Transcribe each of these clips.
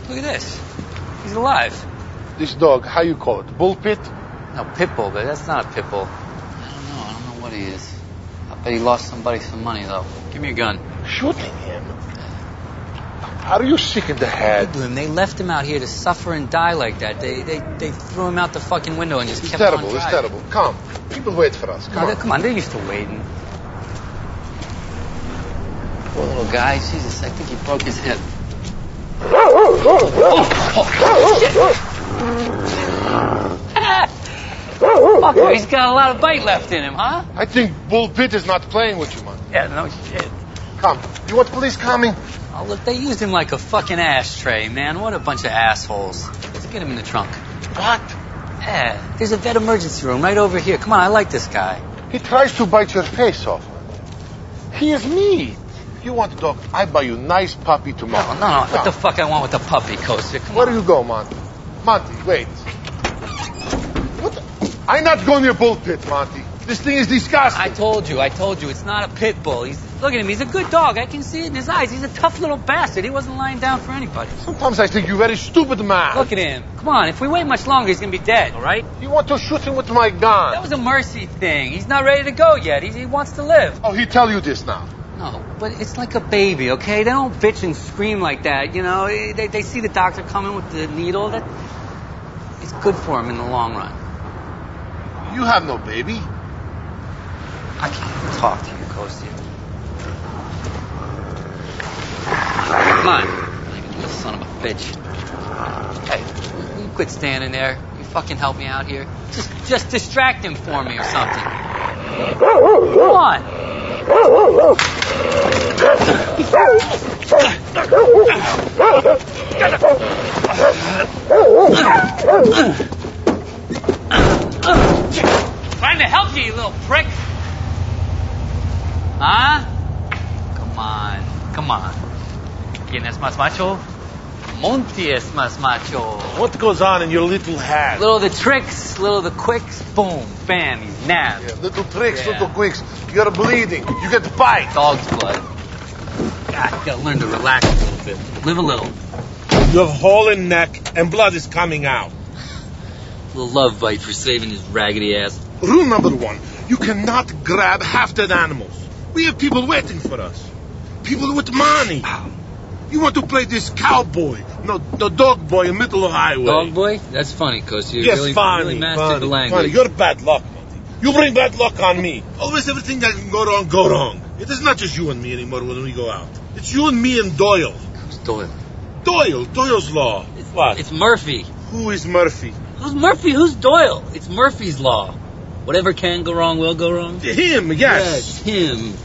Look at this. He's alive. This dog, how you call it? Bull pit? No, pit bull, but that's not a pit bull. I don't know what he is. I bet he lost somebody some money, though. Give me your gun. Shooting him? Are you sick in the head? They left him out here to suffer and die like that. They threw him out the fucking window and just kept on driving. It's terrible. Come. People wait for us. Come on, they're used to waiting. Poor little guy. Jesus, I think he broke his hip. Fucker, he's got a lot of bite left in him, huh? I think Bull Pit is not playing with you, man. Yeah, no shit. Come. You want police coming? Oh, look, they used him like a fucking ashtray, man. What a bunch of assholes. Let's get him in the trunk. What? Yeah, there's a vet emergency room right over here. Come on, I like this guy. He tries to bite your face off. He is mean. If you want a dog, I buy you a nice puppy tomorrow. No. What the fuck I want with the puppy, Kostya? Where do you go, Monty? Monty, wait. What the? I'm not going near Bull Pit, Monty. This thing is disgusting. I told you. It's not a pit bull. Look at him. He's a good dog. I can see it in his eyes. He's a tough little bastard. He wasn't lying down for anybody. Sometimes I think you're very stupid, man. Look at him. Come on. If we wait much longer, he's going to be dead, all right? You want to shoot him with my gun. That was a mercy thing. He's not ready to go yet. He wants to live. Oh, he tell you this now? No, but it's like a baby, okay? They don't bitch and scream like that, you know? They see the doctor coming with the needle. It's good for him in the long run. You have no baby. I can't talk to you, Kostya. Come on. You son of a bitch. Hey, you quit standing there. You fucking help me out here. Just distract him for me or something. Come on. Trying to help you, you little prick. Huh? Come on. ¿Quién es más macho? Monty es más macho. What goes on in your little head? Little of the tricks, little of the quicks, boom, bam, he's nabbed. Yeah, little tricks, little quicks. You're bleeding. You get bite. Dog's blood. God, you gotta learn to relax a little bit. Live a little. You have a hole in neck and blood is coming out. A little love bite for saving his raggedy ass. Rule number 1. You cannot grab half-dead animals. We have people waiting for us. People with money. You want to play this cowboy, the dog boy in the middle of the highway. Dog boy? That's funny, Kostya. You yes, really mastered the language. Funny. You're bad luck, Monty. You bring bad luck on me. Always everything that can go wrong. It is not just you and me anymore when we go out. It's you and me and Doyle. Who's Doyle? Doyle's law. What? It's Murphy. Who is Murphy? Who's Murphy? Who's Doyle? It's Murphy's law. Whatever can go wrong will go wrong. Him, yes. Yeah, it's him.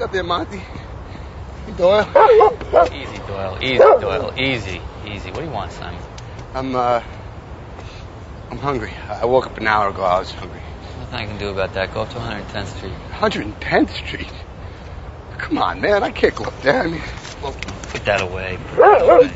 up there, Monty? Hey, Doyle. Easy, Doyle. Easy, Doyle. Easy. Easy. What do you want, Simon? I'm hungry. I woke up an hour ago. I was hungry. Nothing I can do about that. Go up to 110th Street. 110th Street? Come on, man. I can't go up there. I mean, well, Put that away. Put that away.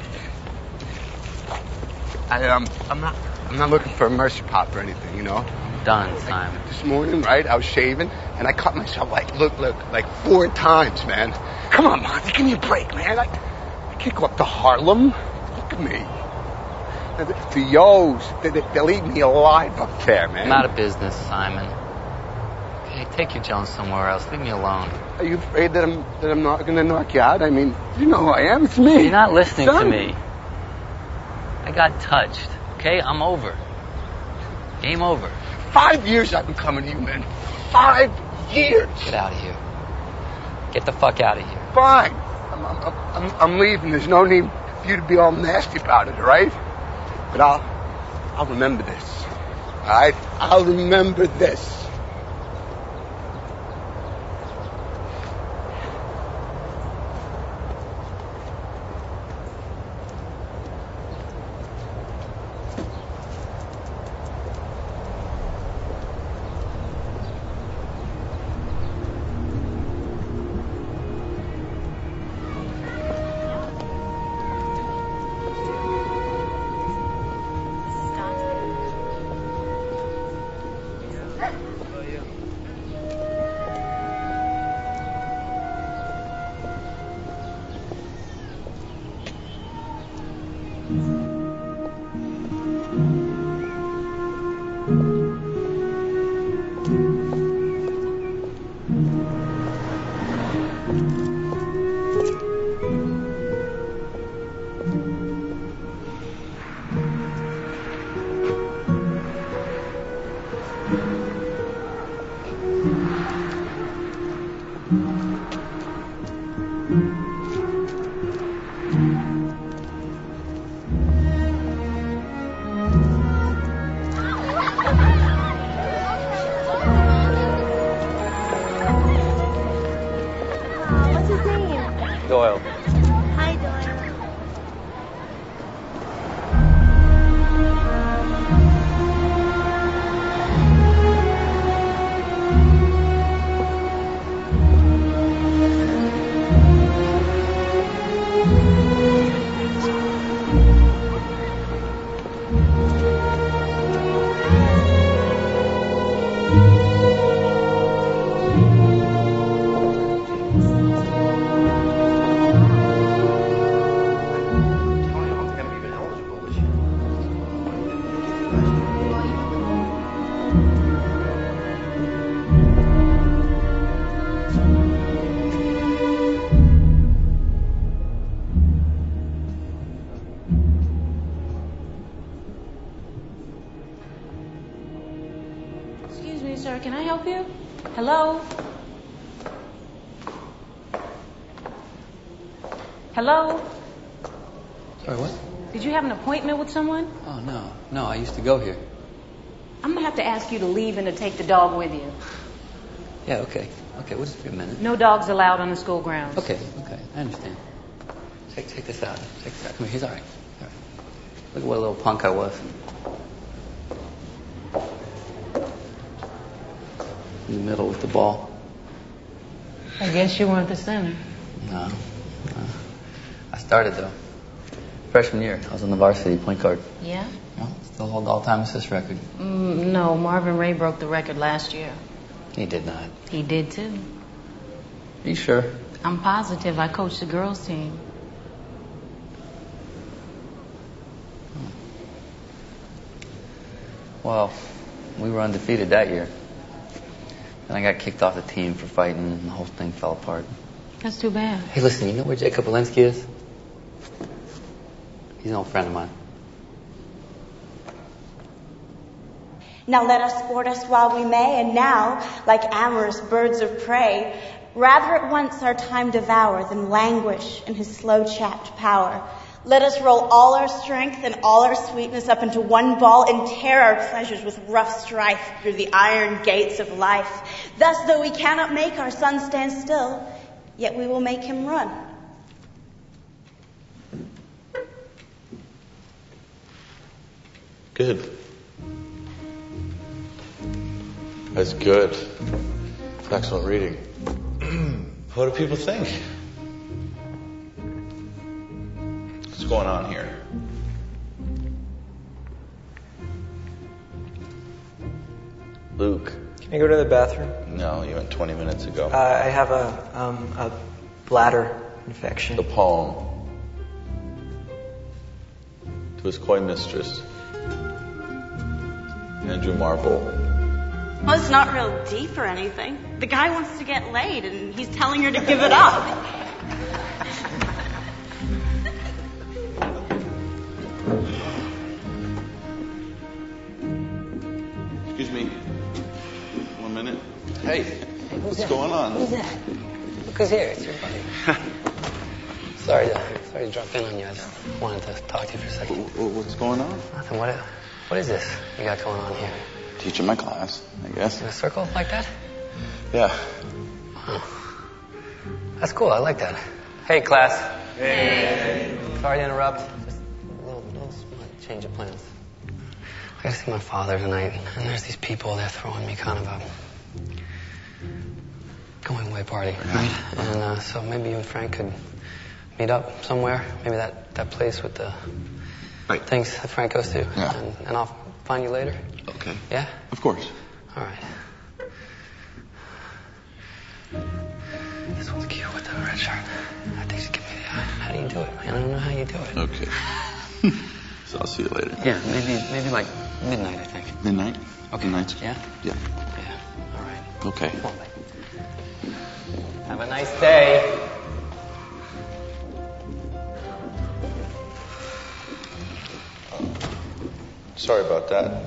I'm not looking for a mercy pop or anything, you know? Done, Simon. This morning, right, I was shaving, and I cut myself like 4 times, man. Come on, Monty, give me a break, man. I can't go up to Harlem. Look at me. The Yo's, they'll eat me alive up there, man. I'm out of business, Simon. Okay, take your Jones somewhere else. Leave me alone. Are you afraid that I'm not going to knock you out? I mean, you know who I am. It's me. You're not listening Son. to me. I got touched. Okay, I'm over. Game over. 5 years I've been coming to you, man. 5 years. Get out of here. Get the fuck out of here. Fine. I'm leaving. There's no need for you to be all nasty about it, all right? But I'll remember this. All right? I'll remember this. Doyle. Hi, Doyle. Excuse me, sir. Can I help you? Hello? Hello? Sorry, what? Did you have an appointment with someone? Oh, no. No, I used to go here. I'm gonna have to ask you to leave and to take the dog with you. Yeah, okay. Okay, we'll just be a minute. No dogs allowed on the school grounds. Okay, I understand. Take this out. Take this out. Come here, he's all right. All right. Look at what a little punk I was. In the middle with the ball. I guess you weren't the center. No. I started, though. Freshman year, I was on the varsity point guard. Yeah? Well, still hold the all-time assist record. No, Marvin Ray broke the record last year. He did not. He did too. Are you sure? I'm positive. I coached the girls' team. Well, we were undefeated that year. Then I got kicked off the team for fighting, and the whole thing fell apart. That's too bad. Hey, listen, you know where Jacob Walensky is? He's an old friend of mine. Now let us sport us while we may, and now, like amorous birds of prey, rather at once our time devour than languish in his slow-chapped power. Let us roll all our strength and all our sweetness up into one ball and tear our pleasures with rough strife through the iron gates of life. Thus, though we cannot make our sun stand still, yet we will make him run. Good. That's good. It's excellent reading. What do people think? What's going on here? Luke. Can I go to the bathroom? No, you went 20 minutes ago. I have a bladder infection. The poem. To his coy mistress, Andrew Marble. Well, it's not real deep or anything. The guy wants to get laid, and he's telling her to give it up. Excuse me. 1 minute. Hey, what's going on? Who's that? Look who's here. It's your buddy. Sorry to drop in on you. I just wanted to talk to you for a second. What's going on? Nothing. What is this you got going on here? Teaching my class, I guess. In a circle like that? Yeah. Wow. That's cool. I like that. Hey, class. Hey. Sorry to interrupt. Just a little small change of plans. I gotta see my father tonight, and there's these people. They're throwing me kind of a going away party, right? And so maybe you and Frank could meet up somewhere. Maybe that place with the things that Frank goes to. Yeah. And I'll find you later. Okay. Yeah? Of course. All right. This one's cute with the red shirt. I think she'll give me the eye. How do you do it, man? I don't know how you do it. Okay. So I'll see you later. Yeah, maybe like midnight, I think. Midnight? Okay. Midnight's? Yeah? Yeah. Yeah. All right. Okay. Come on, babe. Have a nice day. Sorry about that.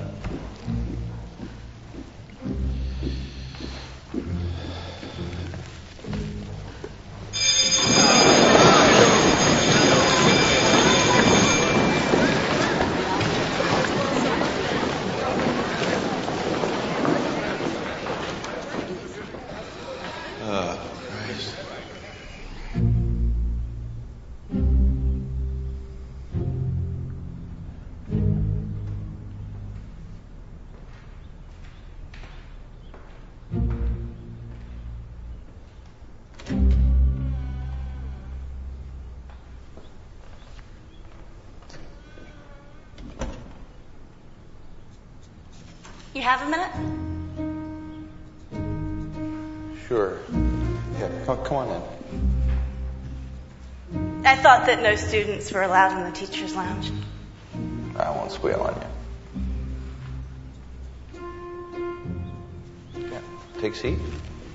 Christ. You have a minute? Sure. Yeah, come on in. I thought that no students were allowed in the teacher's lounge. I won't squeal on you. Yeah, take a seat.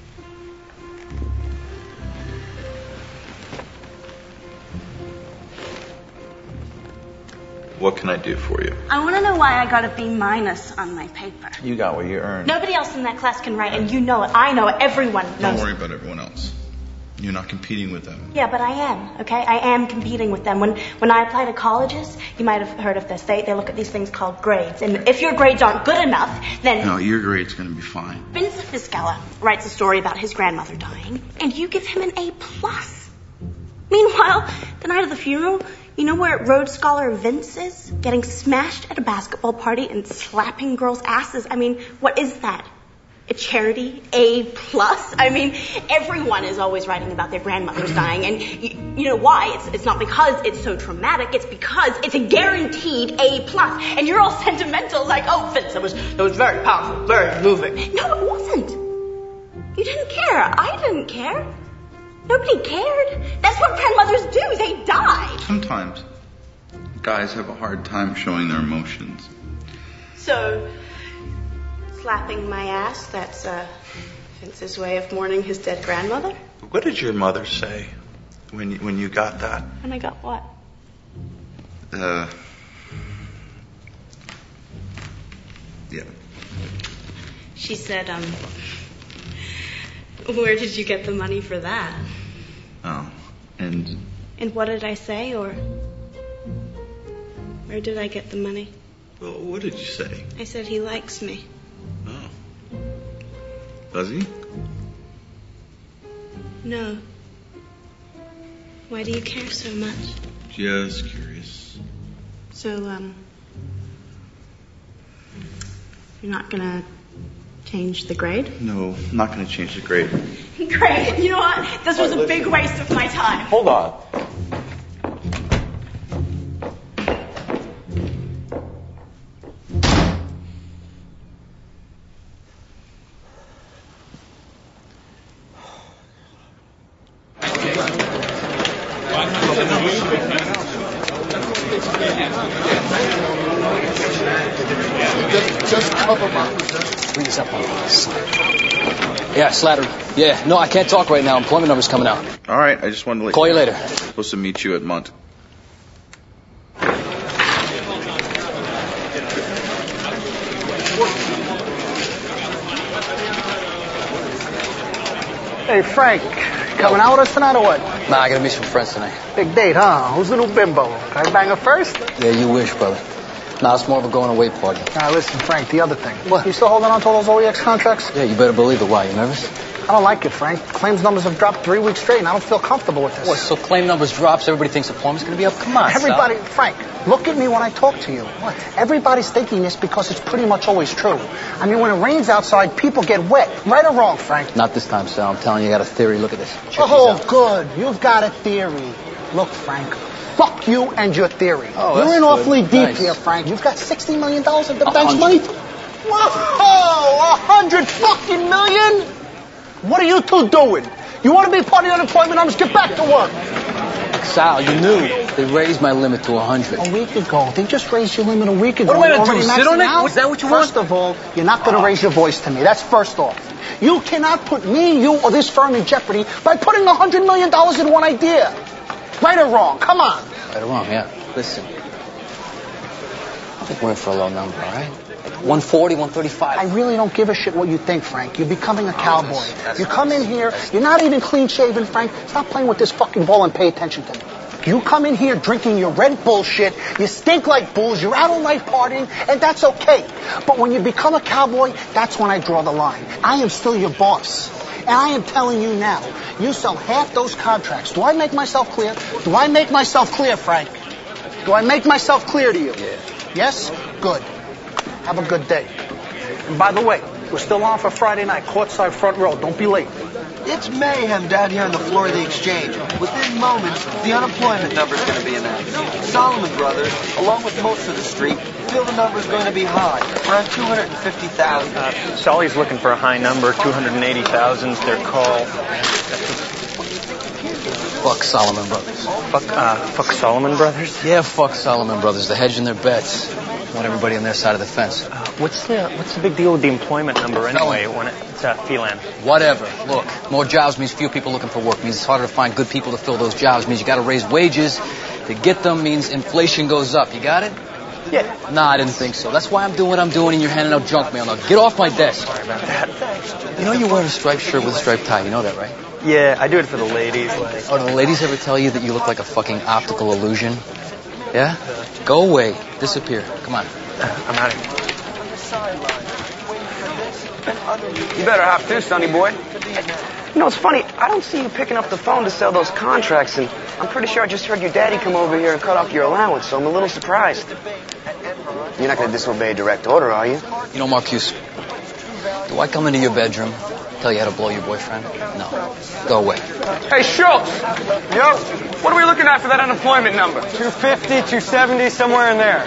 What can I do for you? I want to know why I got a B- on my paper. You got what you earned. Nobody else in that class can write, and you know it. I know it. Everyone knows Don't worry about everyone else. You're not competing with them. Yeah, but I am, okay? I am competing with them. When I apply to colleges, you might have heard of this. They look at these things called grades. And if your grades aren't good enough, then... No, your grade's going to be fine. Vincent Fiscella writes a story about his grandmother dying, and you give him an A+. Meanwhile, the night of the funeral, you know where Rhodes Scholar Vince is? Getting smashed at a basketball party and slapping girls' asses. I mean, what is that? A charity? A+? I mean, everyone is always writing about their grandmothers dying, and you know why? It's not because it's so traumatic, it's because it's a guaranteed A+. And you're all sentimental, like, oh, Vince, that was very powerful, very moving. No, it wasn't. You didn't care. I didn't care. Nobody cared. That's what grandmothers do. They die. Sometimes guys have a hard time showing their emotions. So, slapping my ass, that's Vince's way of mourning his dead grandmother? What did your mother say when you got that? And I got what? Yeah. She said, where did you get the money for that? Oh, and what did I say, or where did I get the money? well, what did you say? I said he likes me. Oh. Does he? No. Why do you care so much? Just curious. So, you're not gonna change the grade? No, I'm not going to change the grade. Great. You know what? This was a big waste of my time. Hold on. Just cover my... Bring this up on this. Yeah, Slattery. Yeah, no, I can't talk right now. Employment number's coming out. All right, I just wanted to let Call you later. I'm supposed to meet you at Mont. Hey, Frank, coming out with us tonight or what? Nah, I gotta meet some friends tonight. Big date, huh? Who's the new bimbo? Can I bang her first? Yeah, you wish, brother. Nah, it's more of a going away party. Now, listen, Frank, the other thing. What? You still holding on to all those OEX contracts? Yeah, you better believe it. Why, you nervous? I don't like it, Frank. Claims numbers have dropped 3 weeks straight, and I don't feel comfortable with this. What, so claim numbers drops, everybody thinks employment's gonna be up? Come on, Everybody, Frank, look at me when I talk to you. What? Everybody's thinking this because it's pretty much always true. I mean, when it rains outside, people get wet. Right or wrong, Frank? Not this time, Sal. I'm telling you, I got a theory. Look at this. Check Oh, these out. good. You've got a theory. Look, Frank, fuck you and your theory. Oh, You're that's in good. awfully deep Nice. here, Frank. You've got $60 million of defense 100. money. Whoa, 100 fucking million? What are you two doing? You want to be part of the unemployment numbers? Get back to work. Sal, you knew. They raised my limit to 100. A week ago. They just raised your limit a week ago. What am I You're gonna do, already sit on maxing it? out? Was that what you First of all, you're not going to raise your voice to me. That's first off. You cannot put me, you, or this firm in jeopardy by putting $100 million in one idea. Right or wrong? Come on. Right or wrong, yeah. Listen. I think we're in for a low number, all right? Like 140, 135. I really don't give a shit what you think, Frank. You're becoming a cowboy. You come in here, you're not even clean-shaven, Frank. Stop playing with this fucking ball and pay attention to me. You come in here drinking your red bullshit, you stink like bulls, you're out all night partying, and that's okay. But when you become a cowboy, that's when I draw the line. I am still your boss. And I am telling you now, you sell half those contracts. Do I make myself clear? Do I make myself clear, Frank? Do I make myself clear to you? Yeah. Yes? Good. Have a good day. And by the way, we're still on for Friday night, courtside front row. Don't be late. It's mayhem down here on the floor of the exchange. Within moments, the unemployment number is going to be announced. Solomon Brothers, along with most of the street, feel the number is going to be high, around 250,000. Solly's looking for a high number, 280,000 is their call. Fuck Solomon Brothers. Fuck Solomon Brothers? Yeah, fuck Solomon Brothers. They're hedging their bets. Want everybody on their side of the fence. What's the big deal with the employment number anyway when it's Phelan? Whatever. Look, more jobs means fewer people looking for work. Means it's harder to find good people to fill those jobs. Means you got to raise wages. To get them means inflation goes up. You got it? Yeah. Nah, I didn't think so. That's why I'm doing what I'm doing and you're handing out junk mail. Now get off my desk. Sorry about that. You know you're wearing a striped shirt with a striped tie. You know that, right? Yeah, I do it for the ladies. Oh, do the ladies ever tell you that you look like a fucking optical illusion? Yeah? Go away. Disappear. Come on. I'm out of here. You better hop too, sonny boy. You know, it's funny. I don't see you picking up the phone to sell those contracts, and I'm pretty sure I just heard your daddy come over here and cut off your allowance, so I'm a little surprised. You're not going to disobey a direct order, are you? You know, Marcuse, do I come into your bedroom, tell you how to blow your boyfriend? No. Go away. Hey, Schultz! Yo, what are we looking at for that unemployment number? 250, 270, somewhere in there.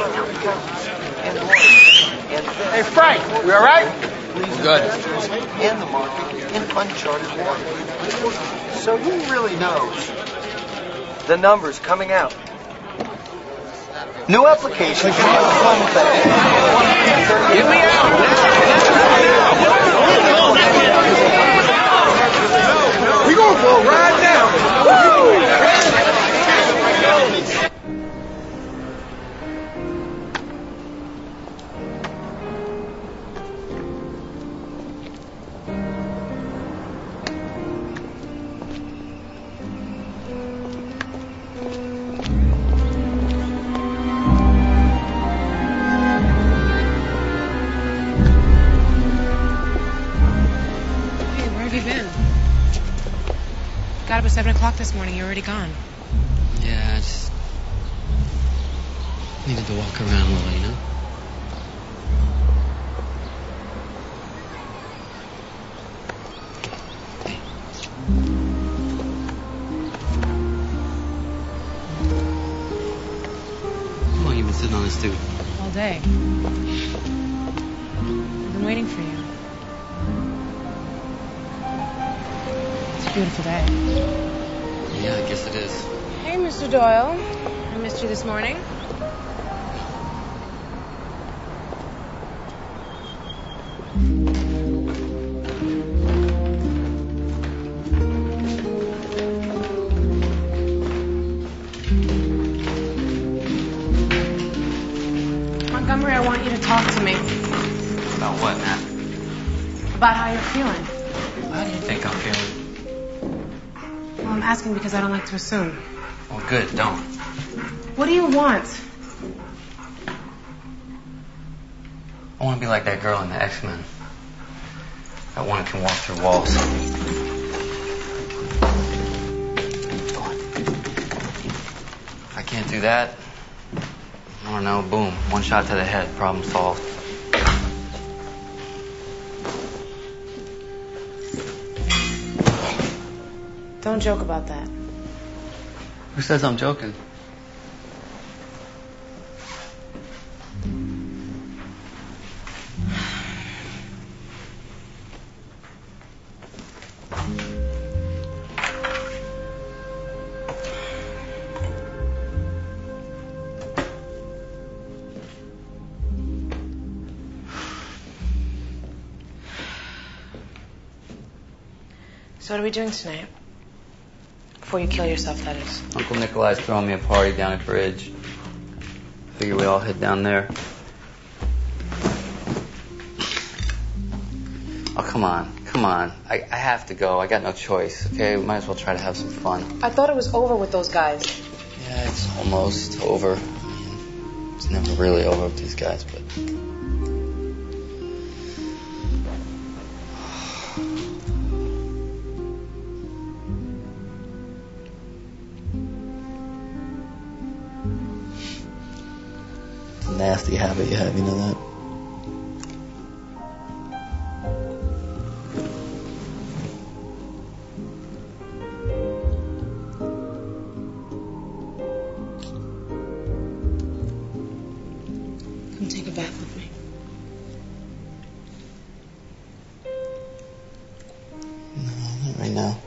Hey, Frank, we all right? Good. In the market, in uncharted water. So who really knows? The numbers coming out. New applications. Get me out! We going for a ride now. got up at 7 o'clock this morning. You're already gone. Yeah, I just needed to walk around a little, you know? How long you been sitting on this dude? All day. I've been waiting for you. It's a beautiful day. Yeah, I guess it is. Hey, Mr. Doyle. I missed you this morning. Montgomery, I want you to talk to me About what, Matt? about how you're feeling. How do you think I'm feeling? Well, I'm asking because I don't like to assume. Well, good, don't. What do you want? I want to be like that girl in the X-Men. That one who can walk through walls. If I can't do that, I don't know, boom, one shot to the head, problem solved. Don't joke about that. Who says I'm joking? So what are we doing tonight? Before you kill yourself, that is. Uncle Nikolai's throwing me a party down at Bridge. Figure we all head down there. Oh, come on. I have to go. I got no choice, okay? We might as well try to have some fun. I thought it was over with those guys. Yeah, it's almost over. I mean, it's never really over with these guys, but... It's a nasty habit you have, you know that? Come take a bath with me. No, not right now.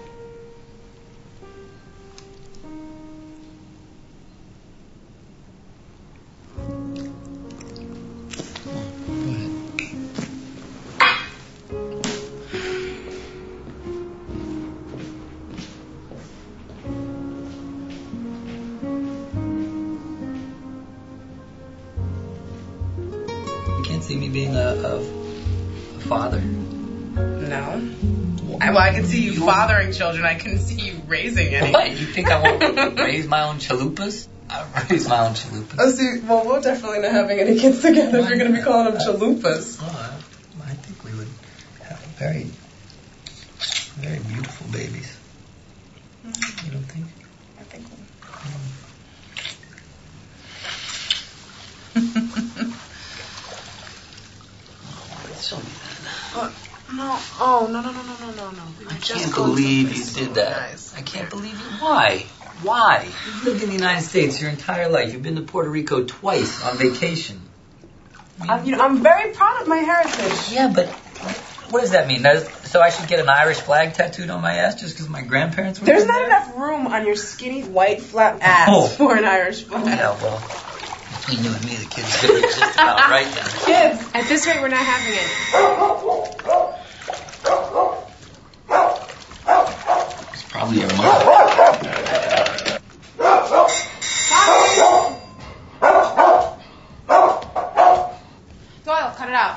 You can't see me being a father. No. Well, I can see you fathering children. I couldn't see you raising any. What? You think I won't raise my own chalupas? I'll raise my own chalupas. Oh, see, well, we're definitely not having any kids together if you're going to be calling them chalupas. Oh, I think we would have very, very beautiful babies. You don't think? I think we Show me that. No. Oh, no. I can't believe you did that. I can't believe you. Why? Why? You've lived in the United States your entire life. You've been to Puerto Rico twice on vacation. I'm very proud of my heritage. Yeah, but what does that mean? So I should get an Irish flag tattooed on my ass just because my grandparents were There's there? not enough room on your skinny, white, flat ass for an Irish flag. Yeah, well, between you and me, the kid's going to be just about right then. Kids, at this rate, we're not having it. It's probably your mother. Doyle, cut it out.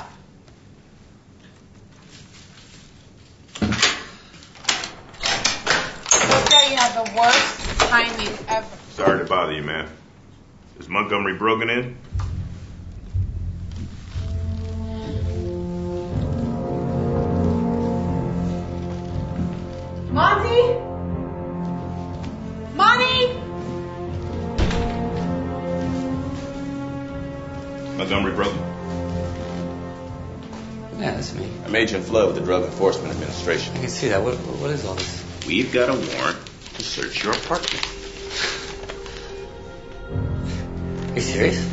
You have the worst timing ever. Sorry to bother you, man. Is Montgomery broken in? Monty? Montgomery Brogan. Yeah, that's me. I'm Agent Flood with the Drug Enforcement Administration. I can see that. What is all this? We've got a warrant to search your apartment. Are you serious?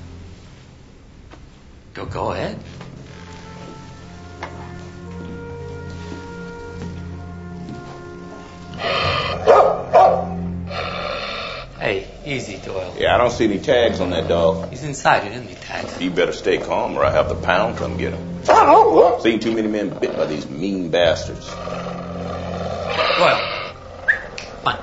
Go ahead. Hey, easy, Doyle. Yeah, I don't see any tags on that dog. He's inside. He didn't need tags. You better stay calm or I have the pound come get him. Seen too many men bit by these mean bastards. Doyle. Come on.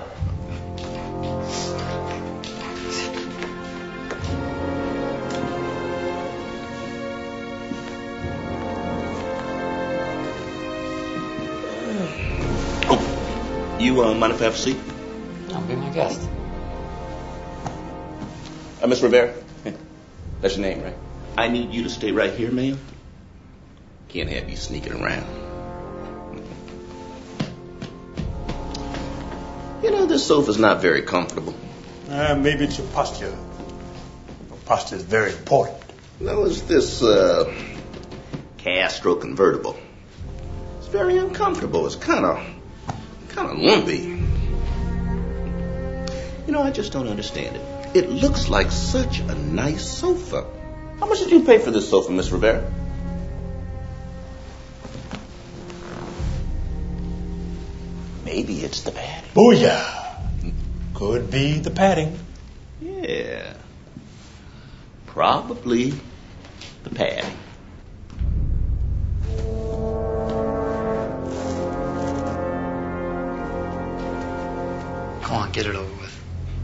You mind if I have a seat? I'll be my guest. Miss Rivera, that's your name, right? I need you to stay right here, ma'am. Can't have you sneaking around. You know, this sofa's not very comfortable. Maybe it's your posture. Your posture is very important. No, it's this Castro convertible. It's very uncomfortable. It's kind of lumpy. You know, I just don't understand it. It looks like such a nice sofa. How much did you pay for this sofa, Miss Rivera? Maybe it's the padding. Booyah! Could be the padding. Yeah. Probably the padding. Come on, get it over with.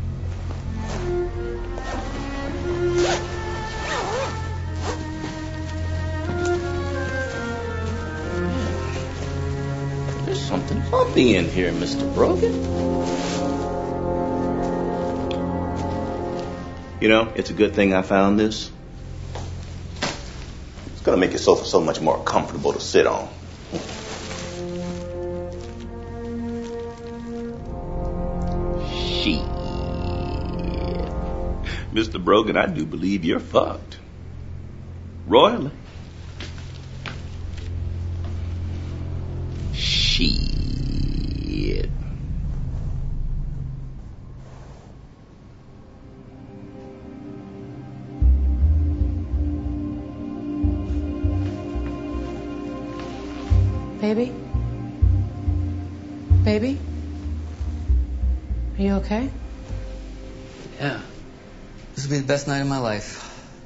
There's something bumpy in here, Mr. Brogan. You know, it's a good thing I found this. It's going to make your sofa so much more comfortable to sit on. Shit. Mr. Brogan, I do believe you're fucked. Royally. Shit. Baby? Baby? Are you okay? Yeah. This will be the best night of my life.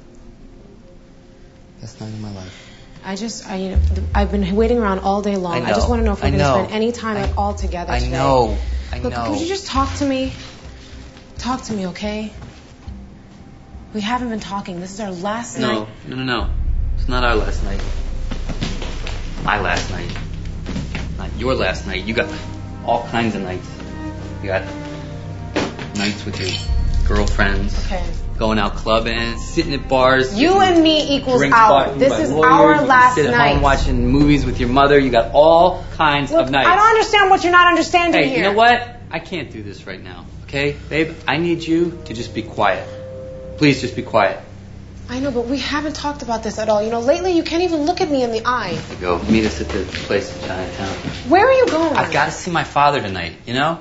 Best night of my life. I've been waiting around all day long. I just want to know if we're going to spend any time at all together today. I know. Look, would you just talk to me? Talk to me, okay? We haven't been talking. This is our last night. No. It's not our last night. My last night. Not your last night. You got all kinds of nights. You got nights with your girlfriends. Okay. Going out clubbing, sitting at bars. You and me equals our. This is our last night. Sit at home watching movies with your mother. You got all kinds of nights. I don't understand what you're not understanding here. You know what? I can't do this right now. Okay, babe? I need you to just be quiet. Please just be quiet. I know, but we haven't talked about this at all. You know, lately you can't even look at me in the eye. I go. Meet us at the place in Chinatown. Where are you going? I've got to see my father tonight, you know?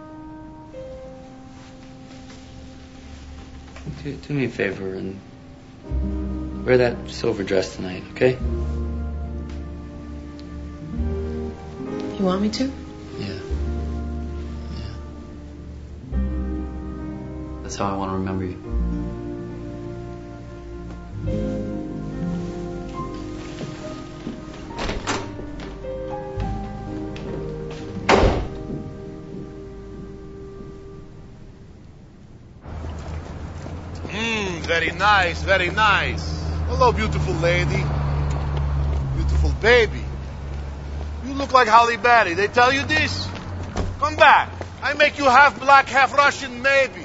Do me a favor and wear that silver dress tonight, okay? You want me to? Yeah. That's how I want to remember you. Very nice, very nice. Hello, beautiful lady. Beautiful baby. You look like Halle Berry. They tell you this? Come back. I make you half black, half Russian, maybe.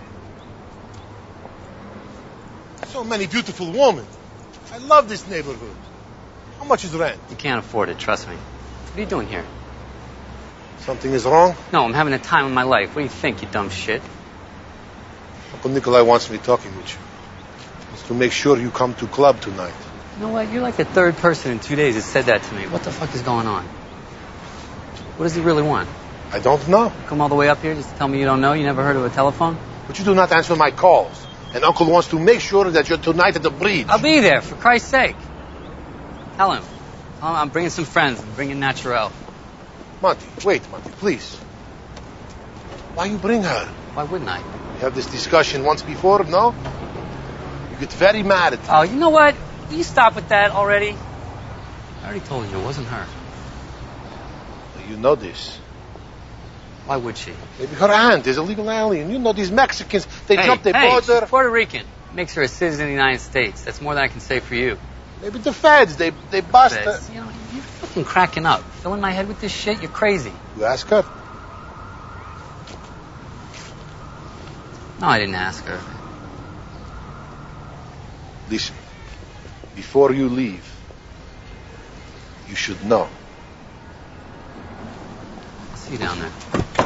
So many beautiful women. I love this neighborhood. How much is rent? You can't afford it, trust me. What are you doing here? Something is wrong? No, I'm having the time of my life. What do you think, you dumb shit? Uncle Nikolai wants me talking with you. It's to make sure you come to club tonight. You know what? You're like the third person in 2 days that said that to me. What the fuck is going on? What does he really want? I don't know. Come all the way up here just to tell me you don't know? You never heard of a telephone? But you do not answer my calls. And Uncle wants to make sure that you're tonight at the bridge. I'll be there, for Christ's sake. Tell him. I'm bringing some friends. I'm bringing Naturel. Monty, wait, Monty, please. Why you bring her? Why wouldn't I? We had this discussion once before, no? You get very mad at me. Oh, you know what? Will you stop with that already? I already told you it wasn't her. You know this. Why would she? Maybe her aunt is a legal alien. You know these Mexicans, they jump their border. She's Puerto Rican. Makes her a citizen of the United States. That's more than I can say for you. Maybe the feds, they bust her. You know, you're fucking cracking up. Filling my head with this shit, you're crazy. You ask her? No, I didn't ask her. Listen, before you leave, you should know. I'll see you down there.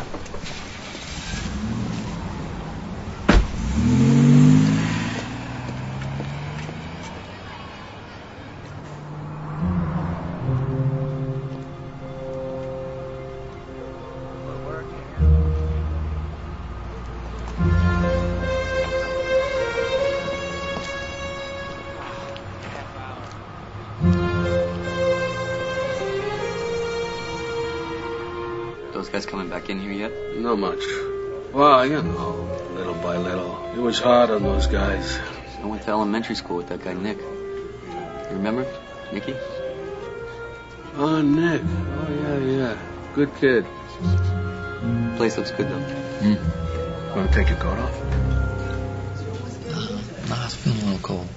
Those guys coming back in here yet? Not much. Well, you know, little by little. It was hard on those guys. I went to elementary school with that guy, Nick. You remember? Nicky? Oh, Nick. Oh, yeah. Good kid. Place looks good, though. Want to take your coat off? No, I was feeling a little cold.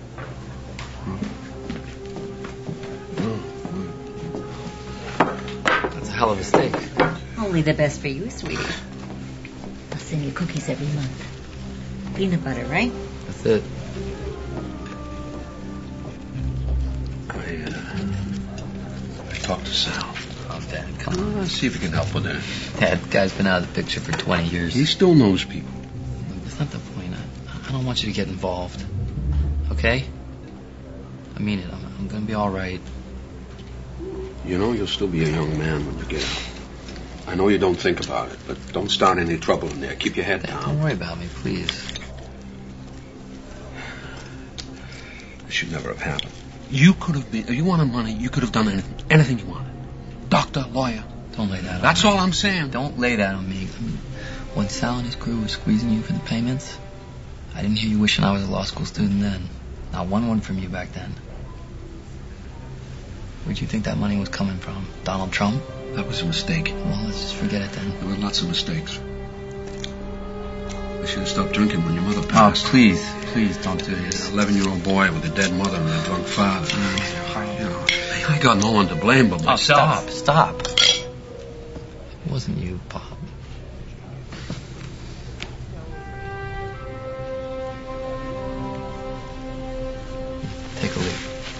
That's a hell of a steak. Only the best for you, sweetie. I'll send you cookies every month. Peanut butter, right? That's it. I talked to Sal. Oh, Dad, come on. Let's see if we can help with that. Dad, guy's been out of the picture for 20 years. He still knows people. That's not the point. I don't want you to get involved. Okay? I mean it. I'm gonna be all right. You know, you'll still be a young man when you get out. I know you don't think about it, but don't start any trouble in there. Keep your head down. Don't worry about me, please. This should never have happened. You could have been, if you wanted money, you could have done anything you wanted. Doctor, lawyer. Don't lay that on me. That's all I'm saying. Don't lay that on me. When Sal and his crew were squeezing you for the payments, I didn't hear you wishing I was a law school student then. Not one word from you back then. Where'd you think that money was coming from? Donald Trump? That was a mistake. Well, let's just forget it then. There were lots of mistakes. I should have stopped drinking when your mother passed. Oh, please don't do this. An 11-year-old boy with a dead mother and a drunk father. You know, I got no one to blame but myself. Oh, stop. It wasn't you, Bob. Take a leak.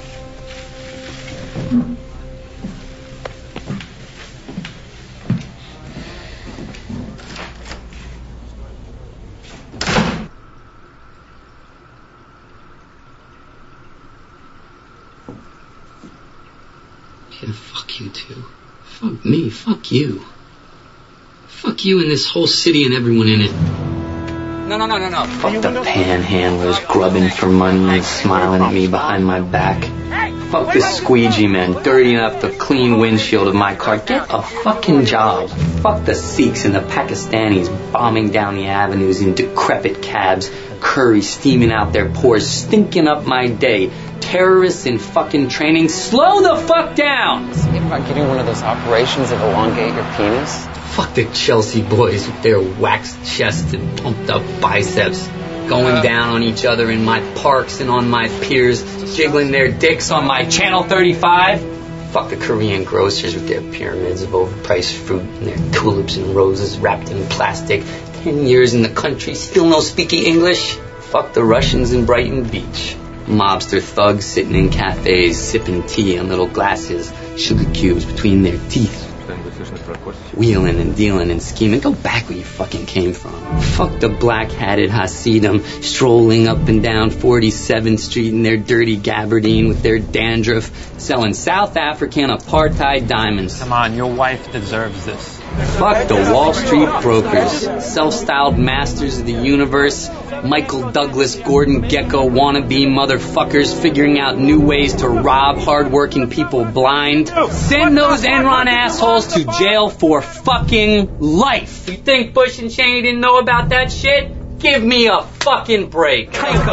Yeah, fuck you too. Fuck me, fuck you. Fuck you and this whole city and everyone in it. No. Fuck the panhandlers grubbing for money and smiling at me behind my back. Fuck the squeegee men dirtying up the clean windshield of my car. Get a fucking job. Fuck the Sikhs and the Pakistanis bombing down the avenues in decrepit cabs. Curry steaming out their pores, stinking up my day. Terrorists in fucking training. Slow the fuck down! Think about getting one of those operations that elongate your penis? Fuck the Chelsea boys with their waxed chests and pumped up biceps. Going down on each other in my parks and on my piers. Jiggling their dicks on my Channel 35. Fuck the Korean grocers with their pyramids of overpriced fruit and their tulips and roses wrapped in plastic. 10 years in the country, still no speaking English. Fuck the Russians in Brighton Beach. Mobster thugs sitting in cafes, sipping tea in little glasses, sugar cubes between their teeth. Wheeling and dealing and scheming. Go back where you fucking came from. Fuck the black-hatted Hasidim strolling up and down 47th Street in their dirty gabardine with their dandruff, selling South African apartheid diamonds. Come on, your wife deserves this. Fuck the Wall Street brokers, self-styled masters of the universe, Michael Douglas, Gordon Gekko wannabe motherfuckers figuring out new ways to rob hardworking people blind. Send those Enron assholes to jail for fucking life. You think Bush and Cheney didn't know about that shit? Give me a fucking break.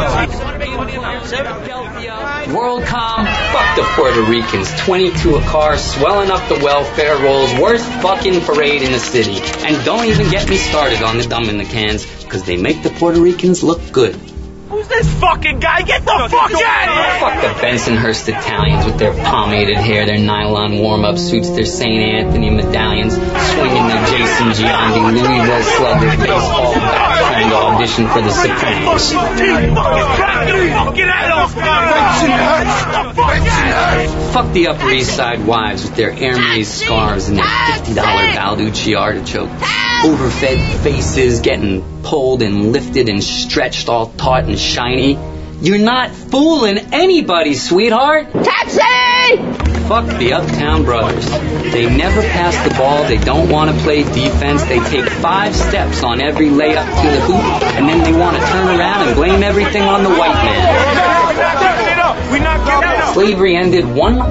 WorldCom, fuck the Puerto Ricans. 22 a car, swelling up the welfare rolls. Worst fucking parade in the city. And don't even get me started on the dumb in the cans, because they make the Puerto Ricans look good. Who's this fucking guy? Get the fuck out of here! Fuck the Bensonhurst Italians with their pomaded hair, their nylon warm-up suits, their St. Anthony medallions, swinging their Jason Giambi, Louisville Slugger baseball bat trying to audition for the Sopranos. Fuck the Upper East Side wives with their Hermes scarves and their $50 Balducci artichoke. Overfed faces getting pulled and lifted and stretched all taut and shiny. You're not fooling anybody, sweetheart. Taxi! Fuck the Uptown Brothers. They never pass the ball. They don't want to play defense. They take 5 steps on every layup to the hoop, and then they want to turn around and blame everything on the white man. Slavery ended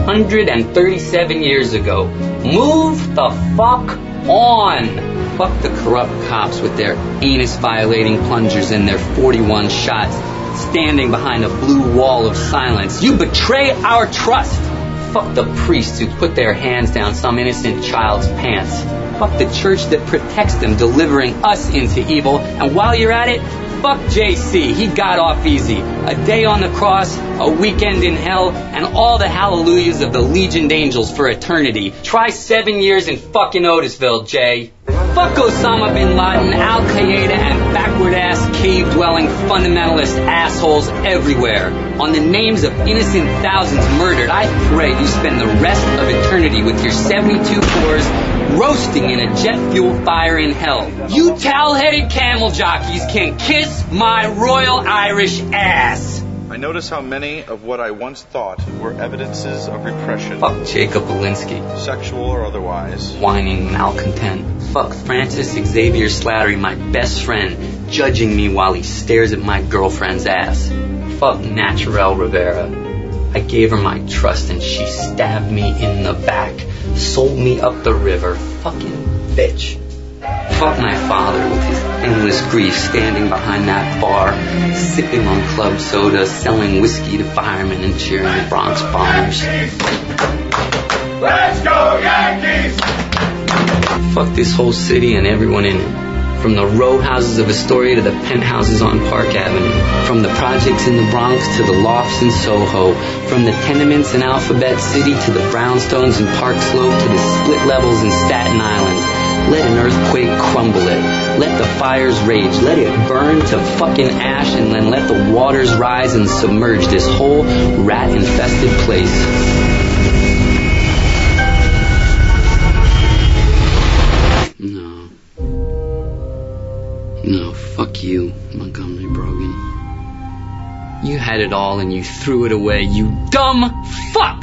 137 years ago. Move the fuck on. Fuck the corrupt cops with their anus-violating plungers and their 41 shots, standing behind a blue wall of silence. You betray our trust. Fuck the priests who put their hands down some innocent child's pants. Fuck the church that protects them, delivering us into evil. And while you're at it, fuck JC. He got off easy. A day on the cross, a weekend in hell, and all the hallelujahs of the legioned angels for eternity. Try 7 years in fucking Otisville, Jay. Fuck Osama bin Laden, Al-Qaeda, and backward-ass, cave-dwelling fundamentalist assholes everywhere. On the names of innocent thousands murdered, I pray you spend the rest of eternity with your 72 cores roasting in a jet fuel fire in hell. You towel-headed camel jockeys can kiss my royal Irish ass. I notice how many of what I once thought were evidences of repression. Fuck Jacob Alinsky. Sexual or otherwise. Whining malcontent. Fuck Francis Xavier Slattery, my best friend, judging me while he stares at my girlfriend's ass. Fuck Naturel Rivera. I gave her my trust and she stabbed me in the back. Sold me up the river. Fucking bitch. Fuck my father with his endless grief, standing behind that bar, sipping on club soda, selling whiskey to firemen and cheering the Bronx Bombers. Let's go Yankees! Fuck this whole city and everyone in it. From the row houses of Astoria to the penthouses on Park Avenue. From the projects in the Bronx to the lofts in Soho. From the tenements in Alphabet City to the brownstones in Park Slope to the split levels in Staten Island. Let an earthquake crumble it. Let the fires rage. Let it burn to fucking ash, and then let the waters rise and submerge this whole rat-infested place. No, fuck you, Montgomery Brogan. You had it all and you threw it away, you dumb fuck!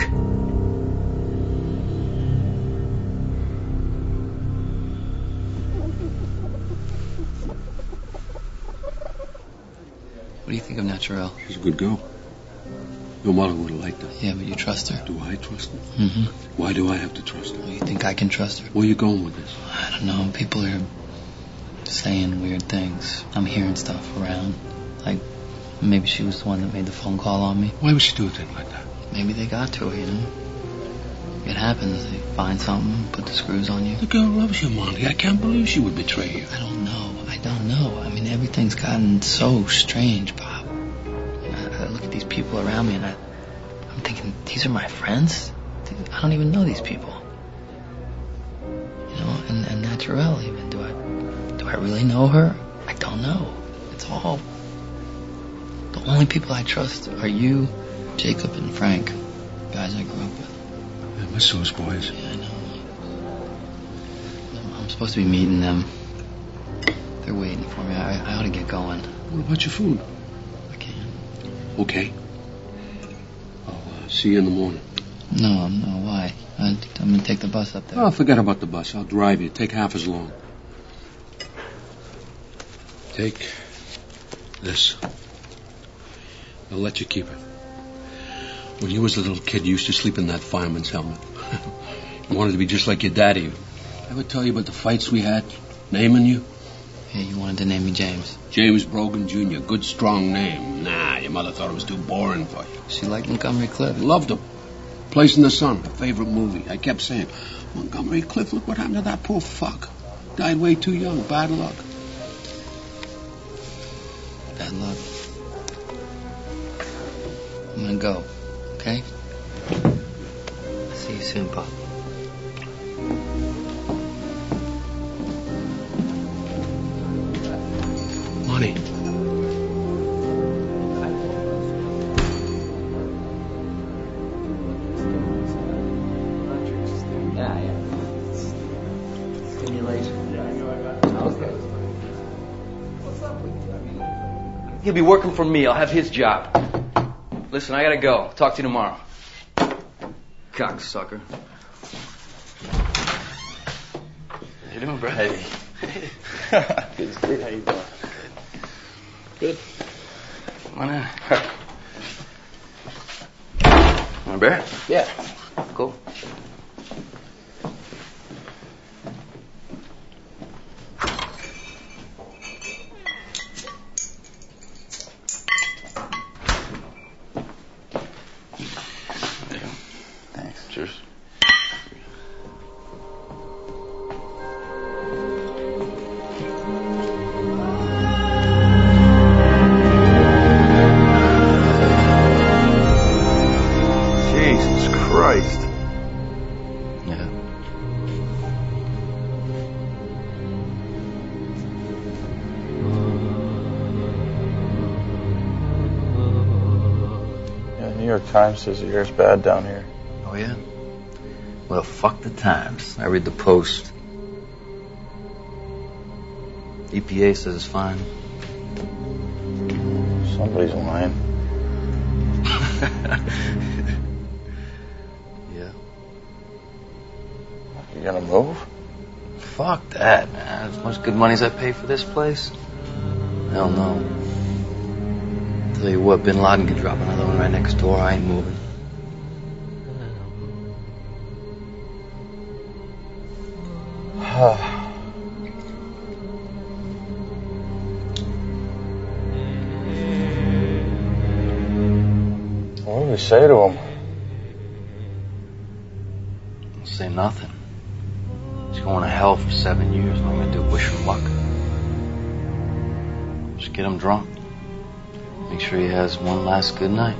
What do you think of Naturel? She's a good girl. Your mother would have liked her. Yeah, but you trust her. Do I trust her? Mm-hmm. Why do I have to trust her? Well, you think I can trust her? Where are you going with this? I don't know. People are saying weird things. I'm hearing stuff around. Like, maybe she was the one that made the phone call on me. Why would she do a thing like that? Maybe they got to her, you know? It happens. They find something, put the screws on you. The girl loves you, Monty. I can't believe she would betray you. I don't know. I mean, everything's gotten so strange, Bob. I look at these people around me and I'm thinking, these are my friends? I don't even know these people. You know, and Naturel even. Do I really know her? I don't know. It's all... The only people I trust are you, Jacob, and Frank. Guys I grew up with. I miss those boys. Yeah, I know. supposed to be meeting them. They're waiting for me. I ought to get going. What about your food? I can't. Okay. I'll see you in the morning. No, why? I'm going to take the bus up there. Oh, forget about the bus. I'll drive you. Take half as long. Take this. I'll let you keep it. When you was a little kid, you used to sleep in that fireman's helmet. You wanted to be just like your daddy. Ever tell you about the fights we had, naming you? Yeah, you wanted to name me James. James Brogan Jr., good, strong name. Nah, your mother thought it was too boring for you. She liked Montgomery Clift. Loved him. Place in the Sun, her favorite movie. I kept saying, Montgomery Clift, look what happened to that poor fuck. Died way too young, bad luck. Bad luck. I'm gonna go, okay? See you soon, Pop. Money. He'll be working for me. I'll have his job. Listen, I gotta go. Talk to you tomorrow. Cocksucker. How you doing, bro? Hey. Good to see you. How you doing? Good. Come on in. Want a beer? Yeah. Cool. Thanks. Cheers. Jesus Christ. Yeah. Yeah, New York Times says the air's bad down here. Oh, yeah? Well, fuck the Times. I read the Post. EPA says it's fine. Somebody's lying. Yeah. You gonna move? Fuck that, man. As much good money as I pay for this place? Hell no. Tell you what, Bin Laden could drop another one right next door. I ain't moving. What do we say to him? I'll say nothing. He's going to hell for 7 years. What am I gonna do? Wish him luck? Just get him drunk. Make sure he has one last good night.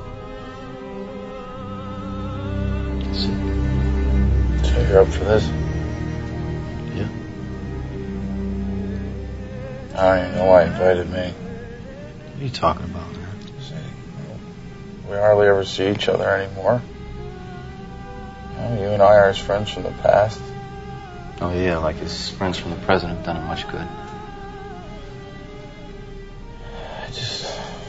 That's it. So you're up for this? Yeah. I didn't know why you invited me. What are you talking about, man? We hardly ever see each other anymore. You and I are his friends from the past. Oh, yeah, like his friends from the president done him much good. I just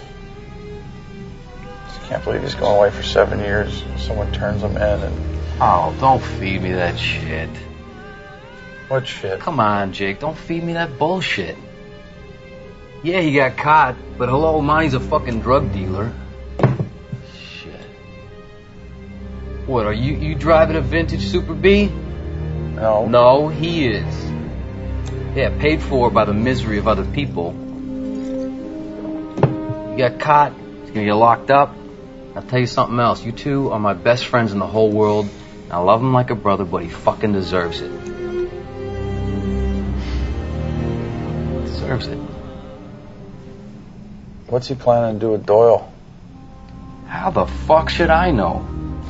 can't believe he's going away for 7 years. Someone turns him in and... Oh, don't feed me that shit. What shit? Come on, Jake, don't feed me that bullshit. Yeah, he got caught, but hello, Monty's a fucking drug dealer. Shit. What, are you driving a vintage Super B? No. No, he is. Yeah, paid for by the misery of other people. You got caught, he's gonna get locked up. I'll tell you something else. You two are my best friends in the whole world. I love him like a brother, but he fucking deserves it. Deserves it. What's he planning to do with Doyle? How the fuck should I know?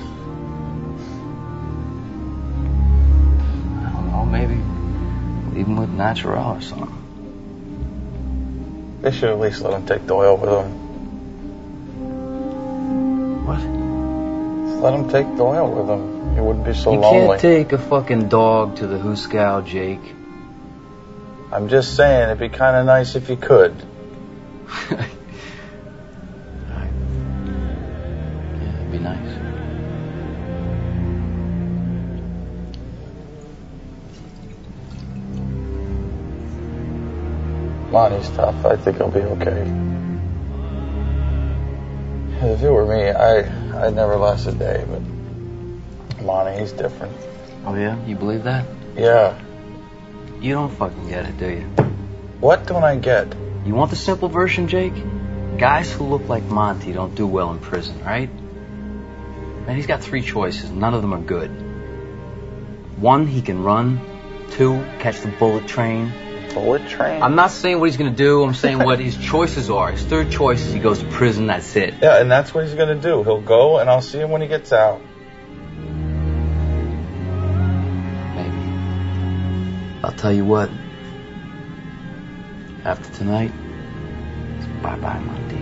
I don't know, maybe leave him with Natural or something. They should at least let him take Doyle with him. What? Just let him take Doyle with him. He wouldn't be so You lonely. can't take a fucking dog to the Hooskow, Jake. I'm just saying, it'd be kind of nice if you could. Yeah, it'd be nice. Monty's tough. I think he'll be okay. If it were me, I'd never last a day, but Monty, he's different. Oh, yeah? You believe that? Yeah. You don't fucking get it, do you? What don't I get? You want the simple version, Jake? Guys who look like Monty don't do well in prison, right? Man, he's got 3 choices. None of them are good. 1, he can run. 2, catch the bullet train. Bullet train? I'm not saying what he's going to do. I'm saying what his choices are. His 3rd choice is he goes to prison. That's it. Yeah, and that's what he's going to do. He'll go, and I'll see him when he gets out. I'll tell you what. After tonight, it's bye-bye, Monty.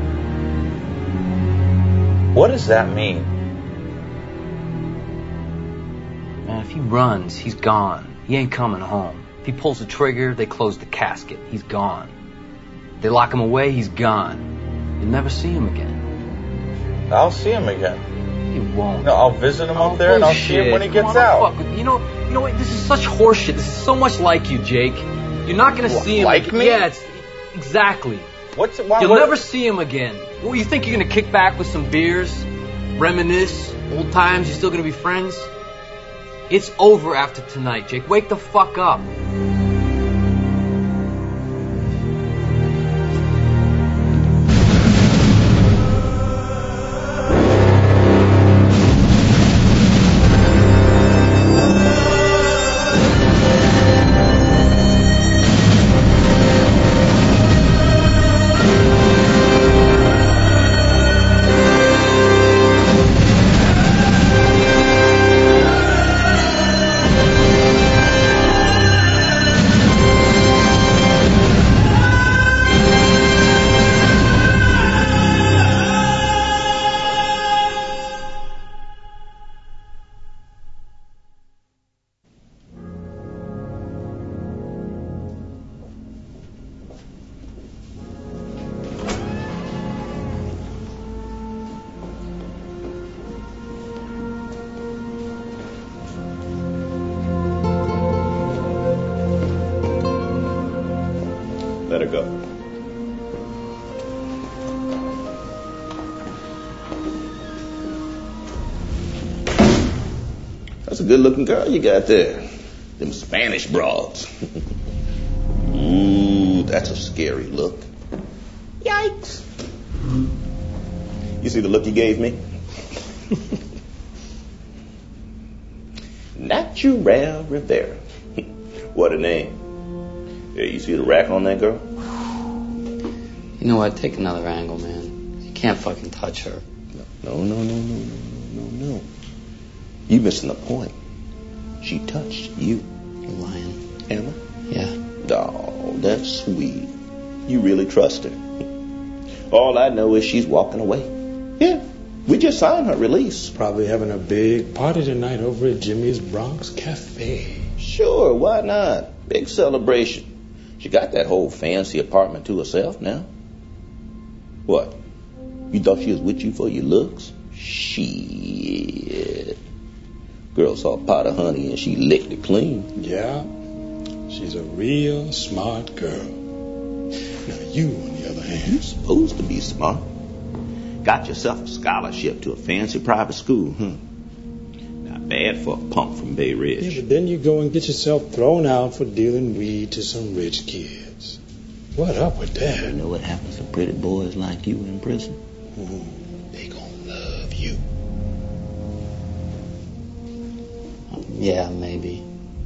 What does that mean? Man, if he runs, he's gone. He ain't coming home. If he pulls the trigger, they close the casket. He's gone. They lock him away, he's gone. You'll never see him again. I'll see him again. You won't. No, I'll visit him up there, and I'll see him when he gets out. You know what? This is such horseshit. This is so much like you, Jake. You're not going to see him. Like me? Yeah, it's exactly. You'll never see him again. Well, you think you're going to kick back with some beers, reminisce, old times? You're still going to be friends? It's over after tonight, Jake. Wake the fuck up. Let her go. That's a good-looking girl you got there. Them Spanish broads. Ooh, that's a scary look. Yikes. You see the look you gave me? Natural Rivera. What a name. Yeah, you see the rack on that girl? You know what? Take another angle, man. You can't fucking touch her. No. You missing the point. She touched you. You're lying. Emma? Yeah. Oh, that's sweet. You really trust her. All I know is she's walking away. Yeah, we just signed her release. Probably having a big party tonight over at Jimmy's Bronx Cafe. Sure, why not? Big celebration. She got that whole fancy apartment to herself now. What? You thought she was with you for your looks? Shit. Girl saw a pot of honey and she licked it clean. Yeah, she's a real smart girl. Now you, on the other hand... You're supposed to be smart. Got yourself a scholarship to a fancy private school, Not bad for a punk from Bay Ridge. Yeah, but then you go and get yourself thrown out for dealing weed to some rich kids. What up with that? You know what happens to pretty boys like you in prison? Ooh, they gonna love you. Yeah, maybe.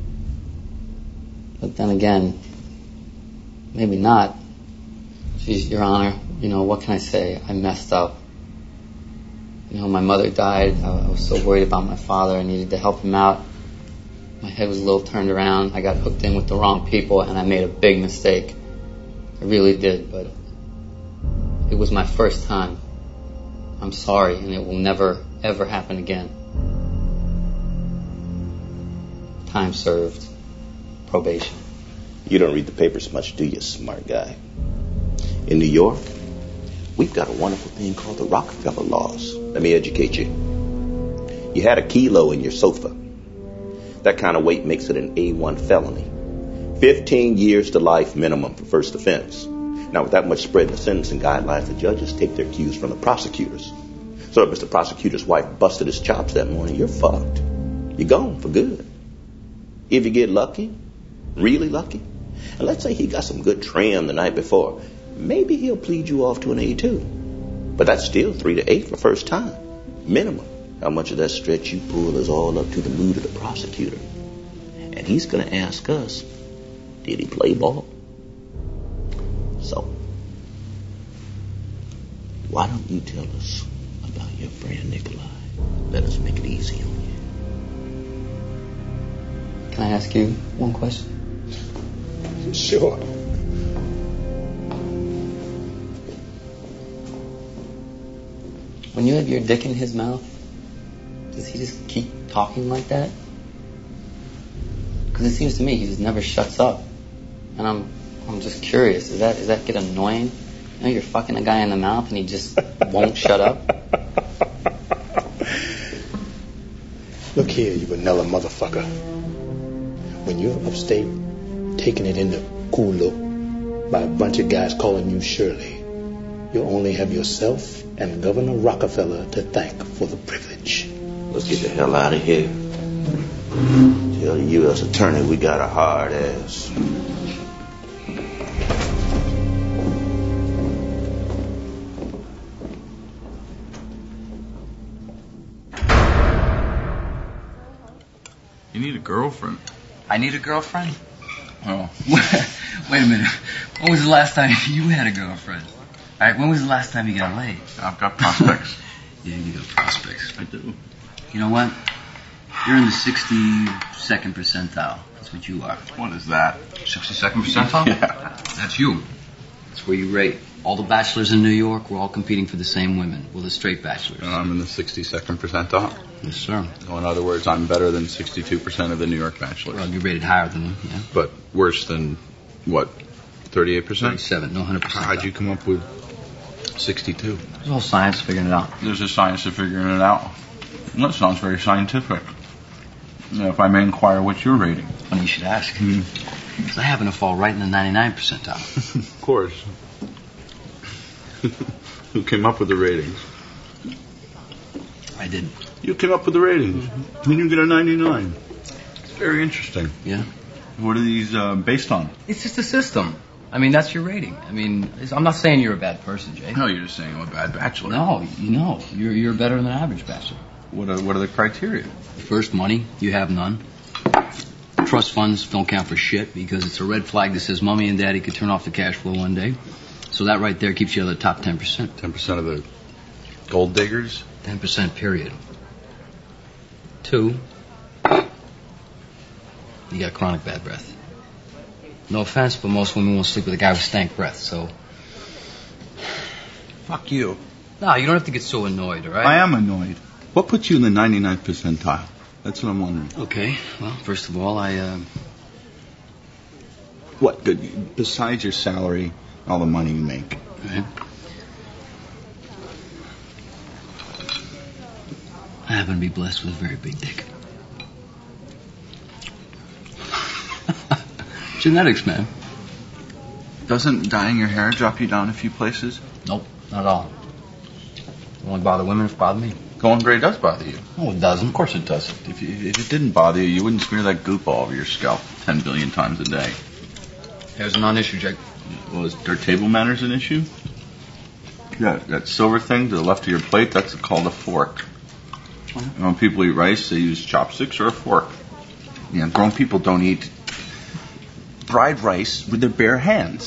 But then again, maybe not. Geez, Your Honor, what can I say? I messed up. My mother died. I was so worried about my father. I needed to help him out. My head was a little turned around. I got hooked in with the wrong people, and I made a big mistake. I really did, but it was my first time. I'm sorry, and it will never, ever happen again. Time served. Probation. You don't read the papers much, do you, smart guy? In New York, we've got a wonderful thing called the Rockefeller laws. Let me educate you. You had a kilo in your sofa. That kind of weight makes it an A1 felony. 15 years to life minimum for first offense. Now, with that much spread in the sentencing guidelines, the judges take their cues from the prosecutors. So if Mr. Prosecutor's wife busted his chops that morning, you're fucked. You're gone for good. If you get lucky, really lucky, and let's say he got some good trim the night before, maybe he'll plead you off to an A2. But that's still 3 to 8 for first time. Minimum. How much of that stretch you pull is all up to the mood of the prosecutor. And he's going to ask us, did he play ball? So, why don't you tell us about your friend Nikolai? Let us make it easy on you. Can I ask you one question? Sure. When you have your dick in his mouth, does he just keep talking like that? Because it seems to me he just never shuts up. And I'm just curious, does that get annoying? You know, you're fucking a guy in the mouth and he just won't shut up? Look here, you vanilla motherfucker. When you're upstate, taking it in the culo by a bunch of guys calling you Shirley, you'll only have yourself and Governor Rockefeller to thank for the privilege. Let's get the hell out of here. Tell the U.S. attorney we got a hard ass. You need a girlfriend. I need a girlfriend? Oh, wait a minute. When was the last time you had a girlfriend? All right, when was the last time you got laid? I've got prospects. Yeah, you got prospects. I do. You know what? You're in the 62nd percentile. That's what you are. What is that? 62nd percentile? Yeah. That's you. That's where you rate. All the bachelors in New York were all competing for the same women. Well, the straight bachelors. I'm in the 62nd percentile. Yes, sir. So in other words, I'm better than 62% of the New York bachelors. Well, you're rated higher than them, yeah. But worse than, what, 38%? 37, no 100%. How'd you come up with 62? There's all science figuring it out. There's a science to figuring it out. Well, that sounds very scientific. You know, if I may inquire, what's your rating? Funny you should ask. Because I happen to fall right in the 99th percentile. Of course. Who came up with the ratings? I did. You came up with the ratings. And you get a 99. It's very interesting. Yeah. What are these based on? It's just a system. I mean, that's your rating. I mean, I'm not saying you're a bad person, Jay. No, you're just saying I'm a bad bachelor. No, you're better than an average bachelor. What are the criteria? First, money. You have none. Trust funds don't count for shit because it's a red flag that says mommy and daddy could turn off the cash flow one day. So that right there keeps you out of the top 10%. 10% of the gold diggers? 10% period. 2, you got chronic bad breath. No offense, but most women won't sleep with a guy with stank breath, so... Fuck you. No, you don't have to get so annoyed, all right? I am annoyed. What puts you in the 99th percentile? That's what I'm wondering. Okay, well, first of all, What, besides your salary, all the money you make? Right. I happen to be blessed with a very big dick. Genetics, man. Doesn't dyeing your hair drop you down a few places? Nope, not at all. Only bother women if it bother me. Going gray does bother you. No, it doesn't. Of course it doesn't. If it didn't bother you, you wouldn't smear that goop all over your scalp 10 billion times a day. There's a non-issue, Jake. Well, is their table manners an issue? Yeah, that silver thing to the left of your plate, that's called a fork. And when people eat rice, they use chopsticks or a fork. Yeah, grown people don't eat fried rice with their bare hands.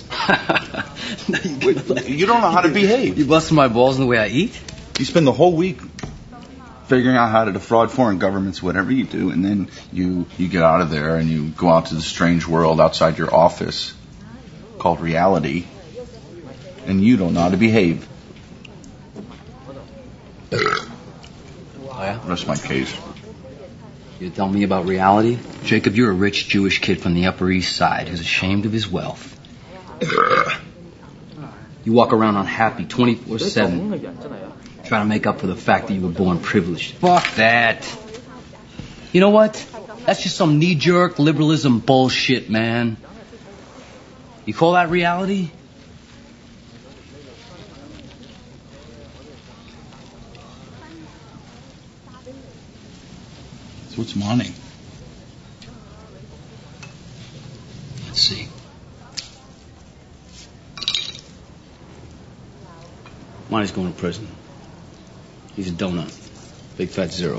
You don't know how to behave. You busting my balls in the way I eat? You spend the whole week figuring out how to defraud foreign governments, whatever you do, and then you get out of there and you go out to the strange world outside your office called reality, and you don't know how to behave. Oh, yeah? Rest my case. You tell me about reality? Jacob, you're a rich Jewish kid from the Upper East Side who's ashamed of his wealth. You walk around unhappy 24/7, trying to make up for the fact that you were born privileged. Fuck that. You know what? That's just some knee-jerk liberalism bullshit, man. You call that reality? So what's Monty? Let's see. Monty's going to prison. He's a donut. Big fat zero.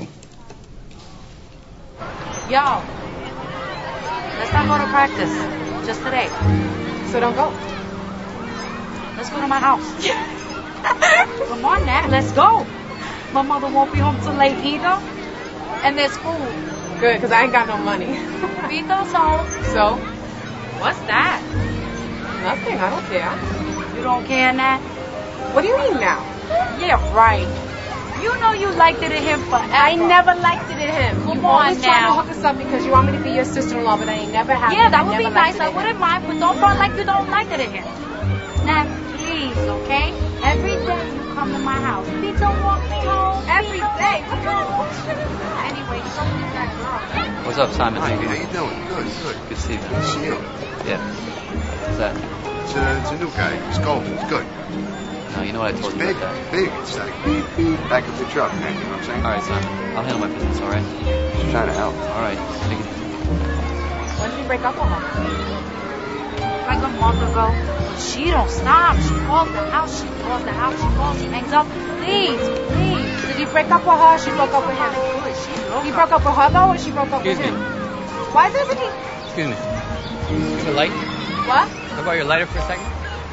Yo, let's not go to practice. Just today. So don't go. Let's go to my house. Come on, Nat. Let's go. My mother won't be home till late either. And there's food. Good, because I ain't got no money. Vito's home. So? What's that? Nothing. I don't care. You don't care, Nat? What do you mean now? Yeah, right. You know you liked it in him forever. I never liked it in him. Come you on always now. trying to hook us up because you want me to be your sister-in-law, but I ain't never happened. Yeah, that would be never nice. liked it I in wouldn't him. mind, but don't front like you don't like it in him. Nat, please, okay? Every day you come to my house. Please don't walk me home. Every day? What kind of bullshit is that? Anyway, you don't need that girl. What's up, Simon? Hi, how you doing? Good, good. Good to see you. Good to see you. Yeah. What's that? It's a new guy. It's golden. It's good. No, you know what I told you Big, about that. big. It's like beep, beep, back of the truck, man. You know what I'm saying? All right, Simon. I'll handle my business, all right? Just trying to help. All right. Take it. When did you break up with her? Like a month ago. She don't stop. She calls the house. She calls the house. She calls. She hangs up. Please, please. Did he break up with her or she broke up with him? He broke up with her though or she broke up with him? Why doesn't he? Excuse me. You have a light? What? How about your lighter for a second?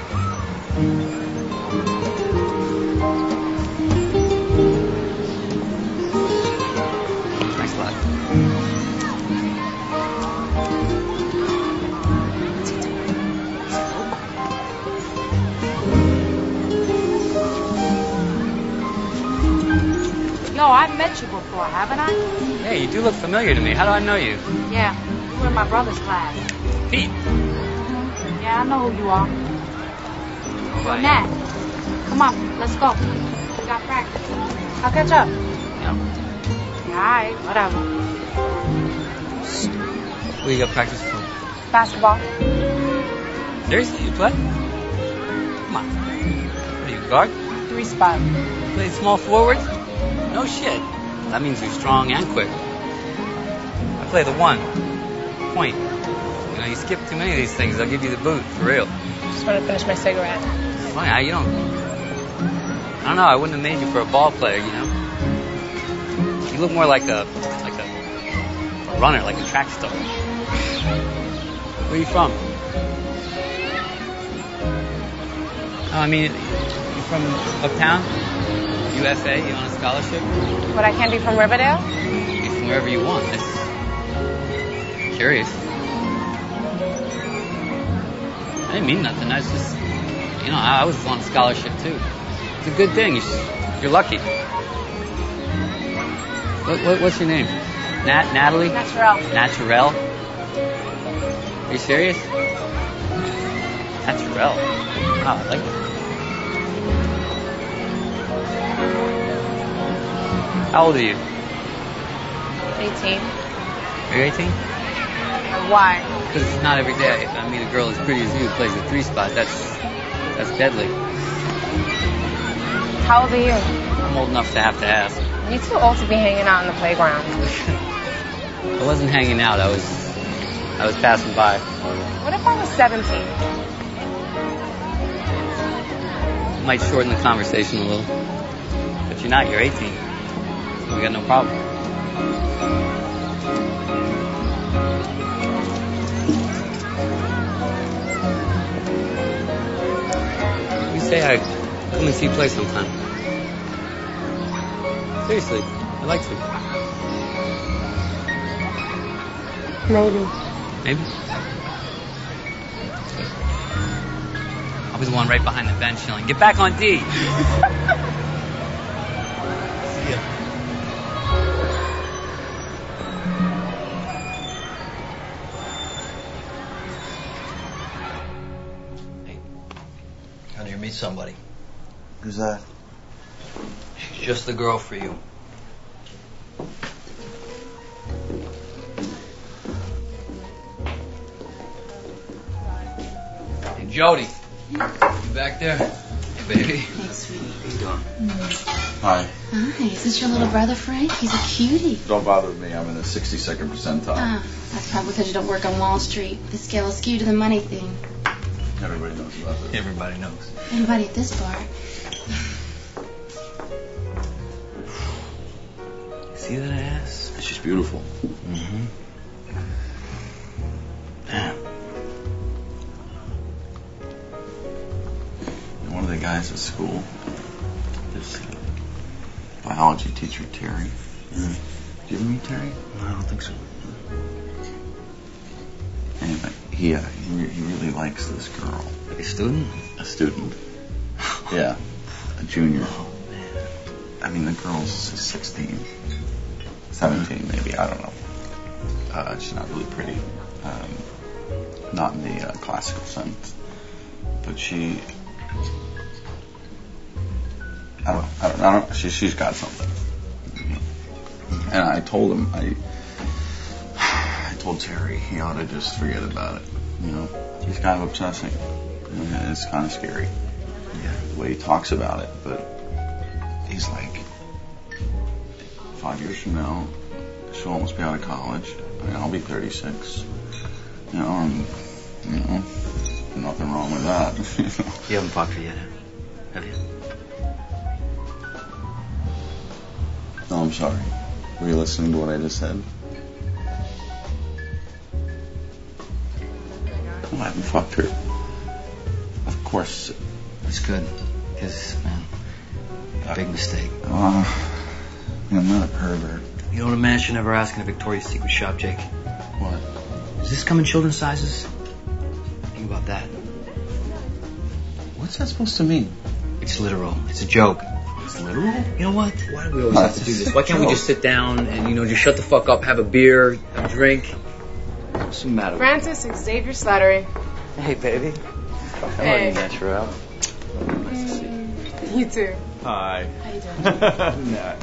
Thanks a lot. Yo, I've met you before, haven't I? Hey, you do look familiar to me. How do I know you? Yeah, you were in my brother's class. Pete. Yeah, I know who you are. Well, Nat, come on, let's go. We got practice. I'll catch up. Yeah. Alright, whatever. What you got practice for? Basketball. Seriously, you play? Come on. What are you, guard? 3-spot. Play small forward? No shit. That means you're strong and quick. I play the 1. Point. You know, you skip too many of these things, they'll give you the boot, for real. Just want to finish my cigarette. Funny how you don't... I don't know, I wouldn't have made you for a ball player, you know? You look more like a runner, like a track star. Where are you from? Oh, I mean, you from uptown? USA? You on a scholarship? What, I can't be from Riverdale? You from wherever you want. Just curious. I didn't mean nothing. I was just, you know, I was on a scholarship too. It's a good thing. You're lucky. What's your name? Natalie? Naturel. Naturel? Are you serious? Naturel. Wow, I like it. How old are you? 18. Are you 18? Why? Because it's not every day. I mean, a girl as pretty as you who plays a 3-spot. That's deadly. How old are you? I'm old enough to have to ask. You're too old to be hanging out in the playground. I wasn't hanging out. I was passing by. What if I was 17? Might shorten the conversation a little. But you're not. You're 18. So we got no problem. You say I come and see you play sometime. Seriously, I'd like to. Maybe. Maybe? I'll be the one right behind the bench yelling, "Get back on D!" See ya. somebody. Who's that? She's just the girl for you. Hey, Jody. You back there? Hey, baby. Hey, sweetie. How you doing? Hi. Hi, is this your little brother, Frank? He's a cutie. Don't bother with me. I'm in the 62nd percentile. Ah, that's probably because you don't work on Wall Street. The scale is skewed to the money thing. Everybody knows about this. Everybody knows. Anybody at this bar? See that ass? She's beautiful. Mm-hmm. Damn. One of the guys at school, this biology teacher, Terry. Mm. Did you ever meet Terry? No, I don't think so. Anyway, he really likes this girl. Like a student? A student. Yeah, a junior. I mean, the girl's 16, 17 maybe, I don't know. She's not really pretty. Not in the classical sense. But she... I don't know. She's got something. And I told him, I told Terry he ought to just forget about it. You know, he's kind of obsessing. And it's kind of scary. Yeah. The way he talks about it, but he's like, 5 years from now, she'll almost be out of college. I mean, I'll be 36. You know, and, nothing wrong with that. You haven't fucked her yet, have you? No, I'm sorry. Were you listening to what I just said? No, I haven't fucked her. Of course. That's good. Because, man, big mistake. I'm not a pervert. You know what a man should never ask in a Victoria's Secret shop, Jake? What? Does this come in children's sizes? Think about that. What's that supposed to mean? It's literal. It's a joke. It's literal? You know what? Why do we always have to do this? Why can't we just sit down and, just shut the fuck up, have a beer, have a drink? What's the matter? Francis, Xavier Slattery. Hey, baby. Hey. Nice to see you. You too. Hi. How you doing? Nat.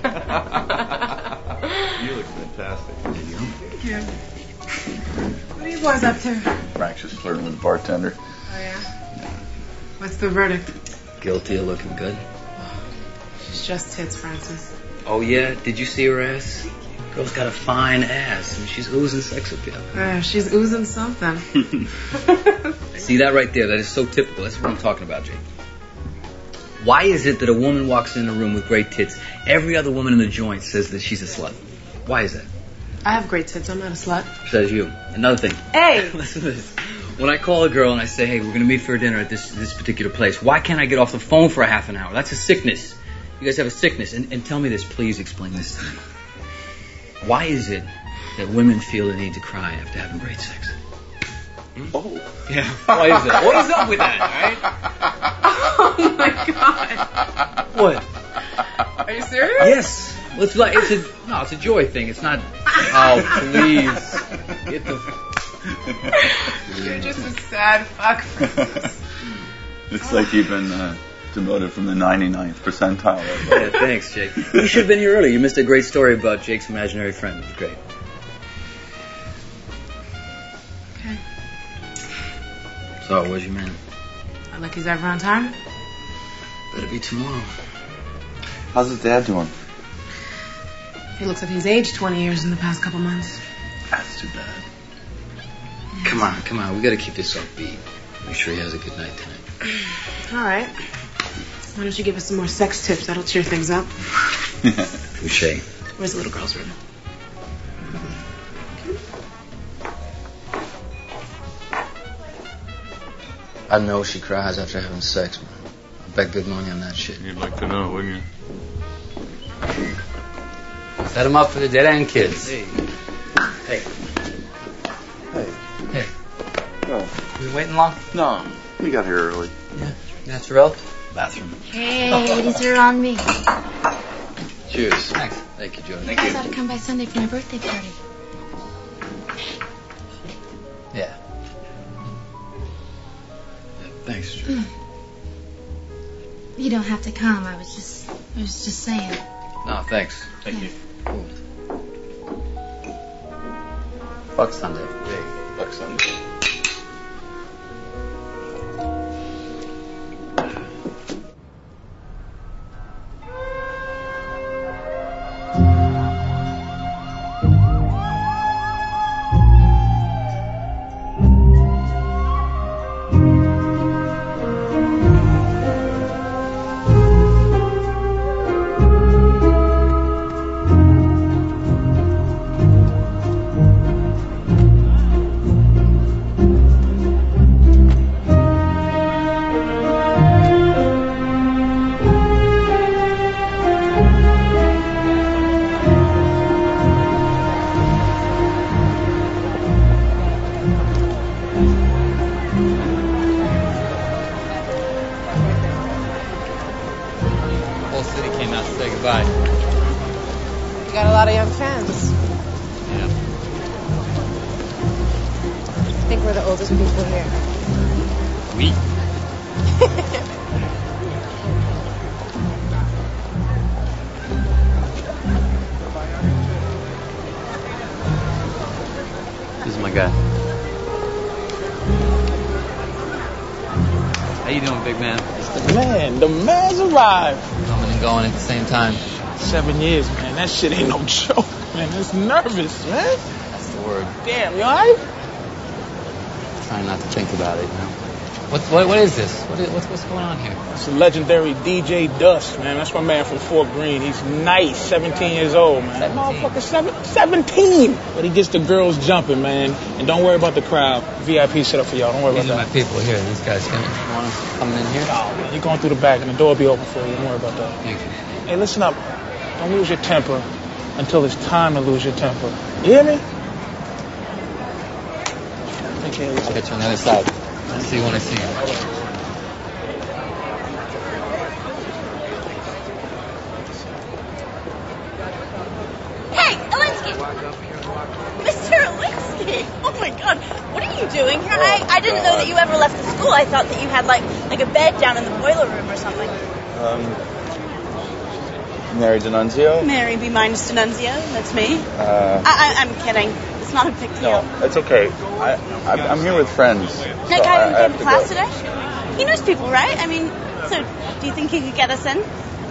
You look fantastic. Thank you. What are you boys up to? Frank's just flirting with the bartender. Oh, yeah? What's the verdict? Guilty of looking good. She's just tits, Francis. Oh, yeah? Did you see her ass? Girl's got a fine ass. I mean, she's oozing sex appeal. She's oozing something. See that right there? That is so typical. That's what I'm talking about, Jake. Why is it that a woman walks in a room with great tits, every other woman in the joint says that she's a slut? Why is that? I have great tits. I'm not a slut. Says you. Another thing. Hey! Listen to this. When I call a girl and I say, hey, we're going to meet for dinner at this particular place, why can't I get off the phone for a half an hour? That's a sickness. You guys have a sickness. And tell me this. Please explain this to me. Why is it that women feel the need to cry after having great sex? Oh. Yeah. Why is that? What is up with that, all right? Oh, my God. What? Are you serious? Yes. Well, it's a joy thing. It's not. Oh, please. Get the. You're just a sad fuck, Francis. Looks like you've been demoted from the 99th percentile. Yeah, thanks, Jake. You should have been here earlier. You missed a great story about Jake's imaginary friend. It was great. Okay. So, where's your man? Not like he's ever on time. Better be tomorrow. How's his dad doing? He looks like he's aged 20 years in the past couple months. That's too bad. Come on. We gotta keep this upbeat. Make sure he has a good night tonight. All right. Why don't you give us some more sex tips? That'll cheer things up. Touché. Where's the little girl's room? I know she cries after having sex, but I bet good money on that shit. You'd like to know, wouldn't you? Set them up for the dead end kids. Hey. Oh. You waiting long? No, we got here early. Yeah. Natural. Bathroom. Hey, ladies are on me. Cheers. Thanks. Thank you, Jody. You guys ought to come by Sunday for my birthday party. Yeah. Thanks, Jody. You don't have to come. I was just saying. No, thanks. Thank you. Fuck Sunday. Hey, fuck Sunday. Whole city came out to say goodbye. You got a lot of young fans. Yeah. I think we're the oldest people here. We? This is my guy. How you doing, big man? The man's arrived. Coming and going at the same time. 7 years, man. That shit ain't no joke, man. That's nervous, man. That's the word. Damn, you alright? Trying not to think about it, you know. What is this? What's going on here? It's a legendary DJ Dust, man. That's my man from Fort Greene. He's nice, 17 years old, man. That motherfucker 17! But he gets the girls jumping, man. And don't worry about the crowd. VIP set up for y'all. Don't worry These about are that. my people here. These guys coming in here? Oh, man, you're going through the back and the door will be open for you. Don't worry about that. Thank you. Hey, listen up. Don't lose your temper until it's time to lose your temper. You hear me? Take care of yourself. I'll get you on the other side. I'll see you when I see you. Hey, Alinsky! Mr. Alinsky! Oh my god, what are you doing here? I didn't know that you ever left the school. I thought that you had like a bed down in the boiler room or something. Mary D'Annunzio? Mary B. minus D'Annunzio, that's me. I'm kidding. It's not a big deal. No, it's okay. I'm here with friends. That guy who came to class today? He knows people, right? I mean, so do you think he could get us in?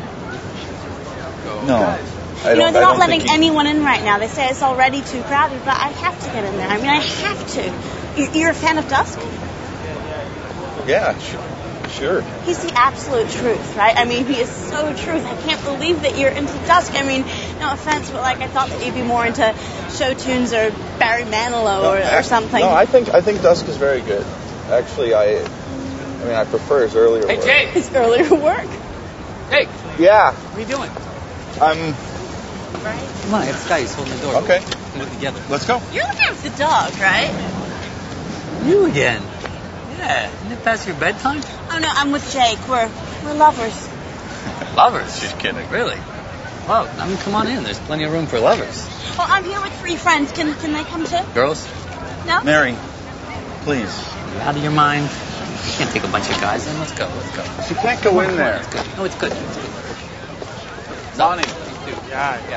No. They're not letting anyone in right now. They say it's already too crowded, but I have to get in there. I mean, I have to. You're a fan of Dusk? Yeah, sure. He's the absolute truth, right? I mean, he is so truth. I can't believe that you're into Dusk. I mean, no offense, but like I thought that you'd be more into show tunes or Barry Manilow or something. No, I think Dusk is very good. Actually, I prefer his earlier work. Hey, Jake! His earlier work? Hey! Yeah. What are you doing? Right? Come on, it's Sky. He's holding the door. Okay. We'll do it together. Let's go. You're looking after the dog, right? You again? Yeah. Isn't it past your bedtime? Oh no, I'm with Jake. We're lovers. Lovers? She's kidding. Really? Well, I mean, come on in. There's plenty of room for lovers. Well, I'm here with 3 friends. Can they come too? Girls? No? Mary, please. You out of your mind? You can't take a bunch of guys in. Let's go. She can't go in there. It's good. No, it's good. Donnie. Yeah.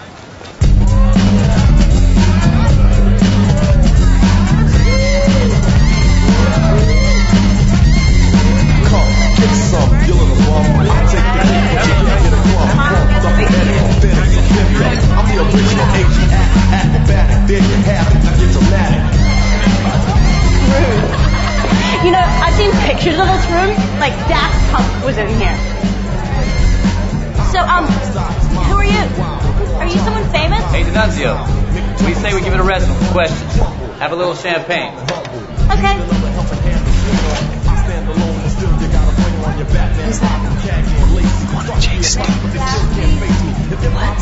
You know, I've seen pictures of this room. Like, Daft Punk was in here. So, who are you? Are you someone famous? Hey, D'Annunzio. What do you say we give it a rest with some questions? Have a little champagne. Okay. Who's that? One of Jake's students. What?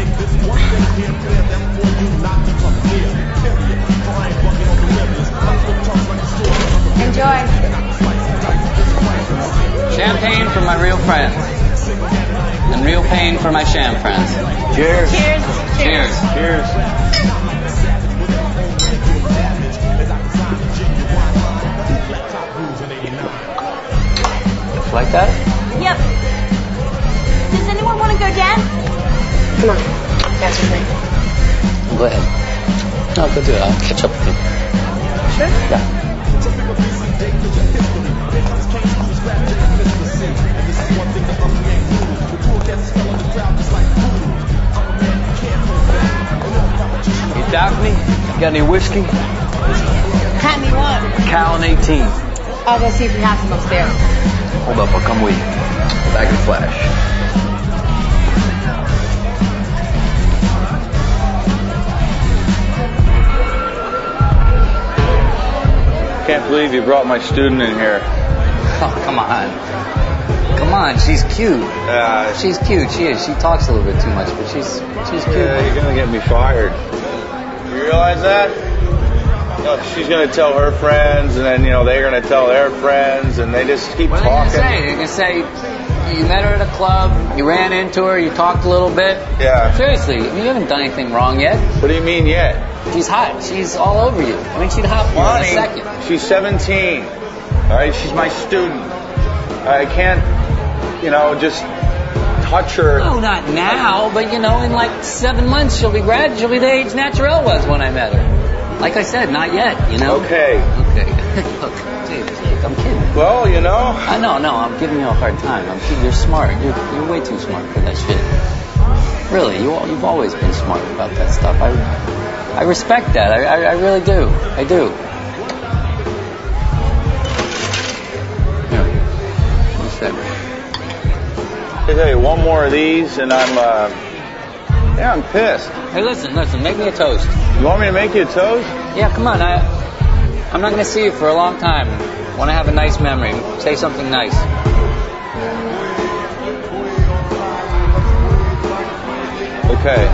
Enjoy. Champagne for my real friends. And real pain for my sham friends. Cheers. Cheers. Like that? Yep. That's great. Go ahead. No, go do it. I'll catch up with you. Sure? Yeah. You doubt me? Got any whiskey? Got me what? Cal and 18. I'll go see if we have some upstairs. Hold up, I'll come with you. Back in flash. Can't believe you brought my student in here. Oh, come on. Come on, she's cute. She's cute, she is. She talks a little bit too much, but she's cute. Yeah, you're gonna get me fired. You realize that? Look, she's gonna tell her friends, and then they're gonna tell their friends, and they just keep talking. What are you gonna say? You're gonna say you met her at a club, you ran into her, you talked a little bit. Yeah. Seriously, you haven't done anything wrong yet. What do you mean yet? She's hot. She's all over you. I mean, she'd hop you in a second. She's 17. All right, she's my student. I can't, just touch her. No, not now, but in like 7 months she'll be the age Naturel was when I met her. Like I said, not yet, Okay. Look, Jake, I'm kidding. Well, I know, I'm giving you a hard time. You're smart. You're way too smart for that shit. Really, you've always been smart about that stuff. I respect that. I really do. I do. Here. What's that? I tell you, one more of these, and I'm pissed. Hey, listen, make me a toast. You want me to make you a toast? Yeah, come on. I'm not going to see you for a long time. I want to have a nice memory. Say something nice. Okay.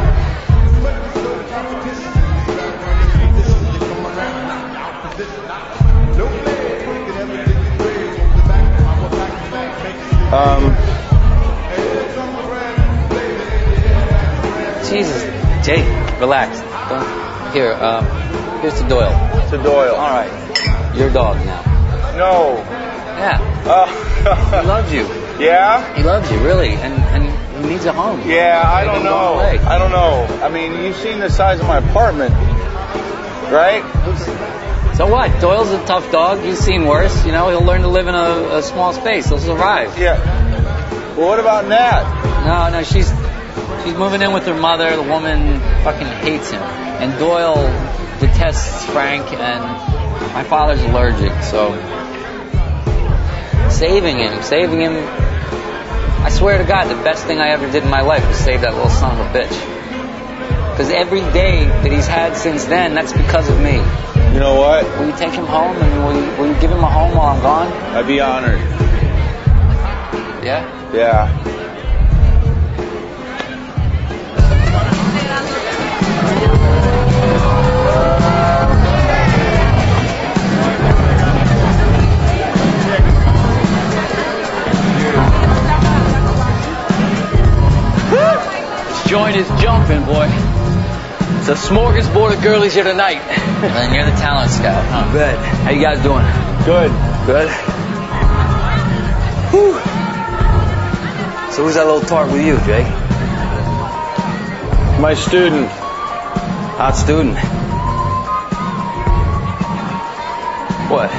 Jesus, Jake, relax. Here's to Doyle. To Doyle. All right, your dog now. No. Yeah. He loves you. Yeah. He loves you, really, and he needs a home. Yeah, I don't know. I mean, you've seen the size of my apartment, right? So what? Doyle's a tough dog. You've seen worse. He'll learn to live in a small space. He'll survive. Yeah. Well, what about Nat? No, she's moving in with her mother. The woman fucking hates him. And Doyle detests Frank, and my father's allergic, so saving him. I swear to God, the best thing I ever did in my life was save that little son of a bitch. Because every day that he's had since then, that's because of me. You know what? Will you take him home, and will you give him a home while I'm gone? I'd be honored. Yeah? Yeah. This joint is jumping, boy. It's a smorgasbord of girlies here tonight. And you're the talent scout, huh? Bet. How you guys doing? Good. Whew. So who's that little tart with you, Jake? My student. Hot student. What?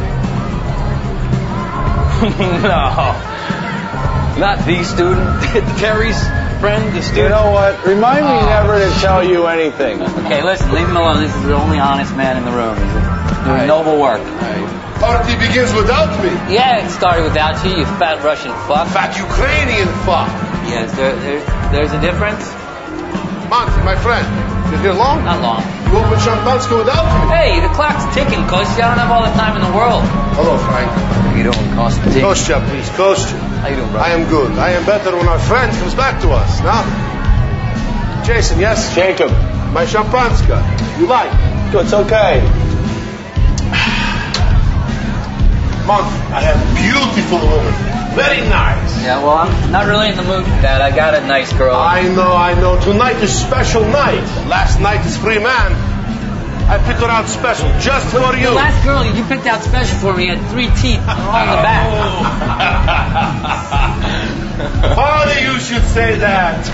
No. Not the student. Terry's friend, the student. You know what? Remind me never to tell you anything. Okay, listen, leave him alone. This is the only honest man in the room. He's doing noble work. Party begins without me. Yeah, it started without you, you fat Russian fuck. Fat Ukrainian fuck. Yes, there's a difference. Monty, my friend, you're here long? Not long. You opened Champagska without me. Hey, the clock's ticking, Kostya. I don't have all the time in the world. Hello, Frank. How you doing, Konstantin? Kostya, please, Kostya. How you doing, brother? I am good. I am better when our friend comes back to us. Now, Jason, yes? Jacob. My Champagska. You like? It's okay. Monty, I have a beautiful woman. Very nice. Yeah, well, I'm not really in the mood for that. I got a nice girl. I know. Tonight is special night. Last night is free man. I picked her out special, just for you. The last girl you picked out special for me had 3 teeth on the back. Funny you should say that.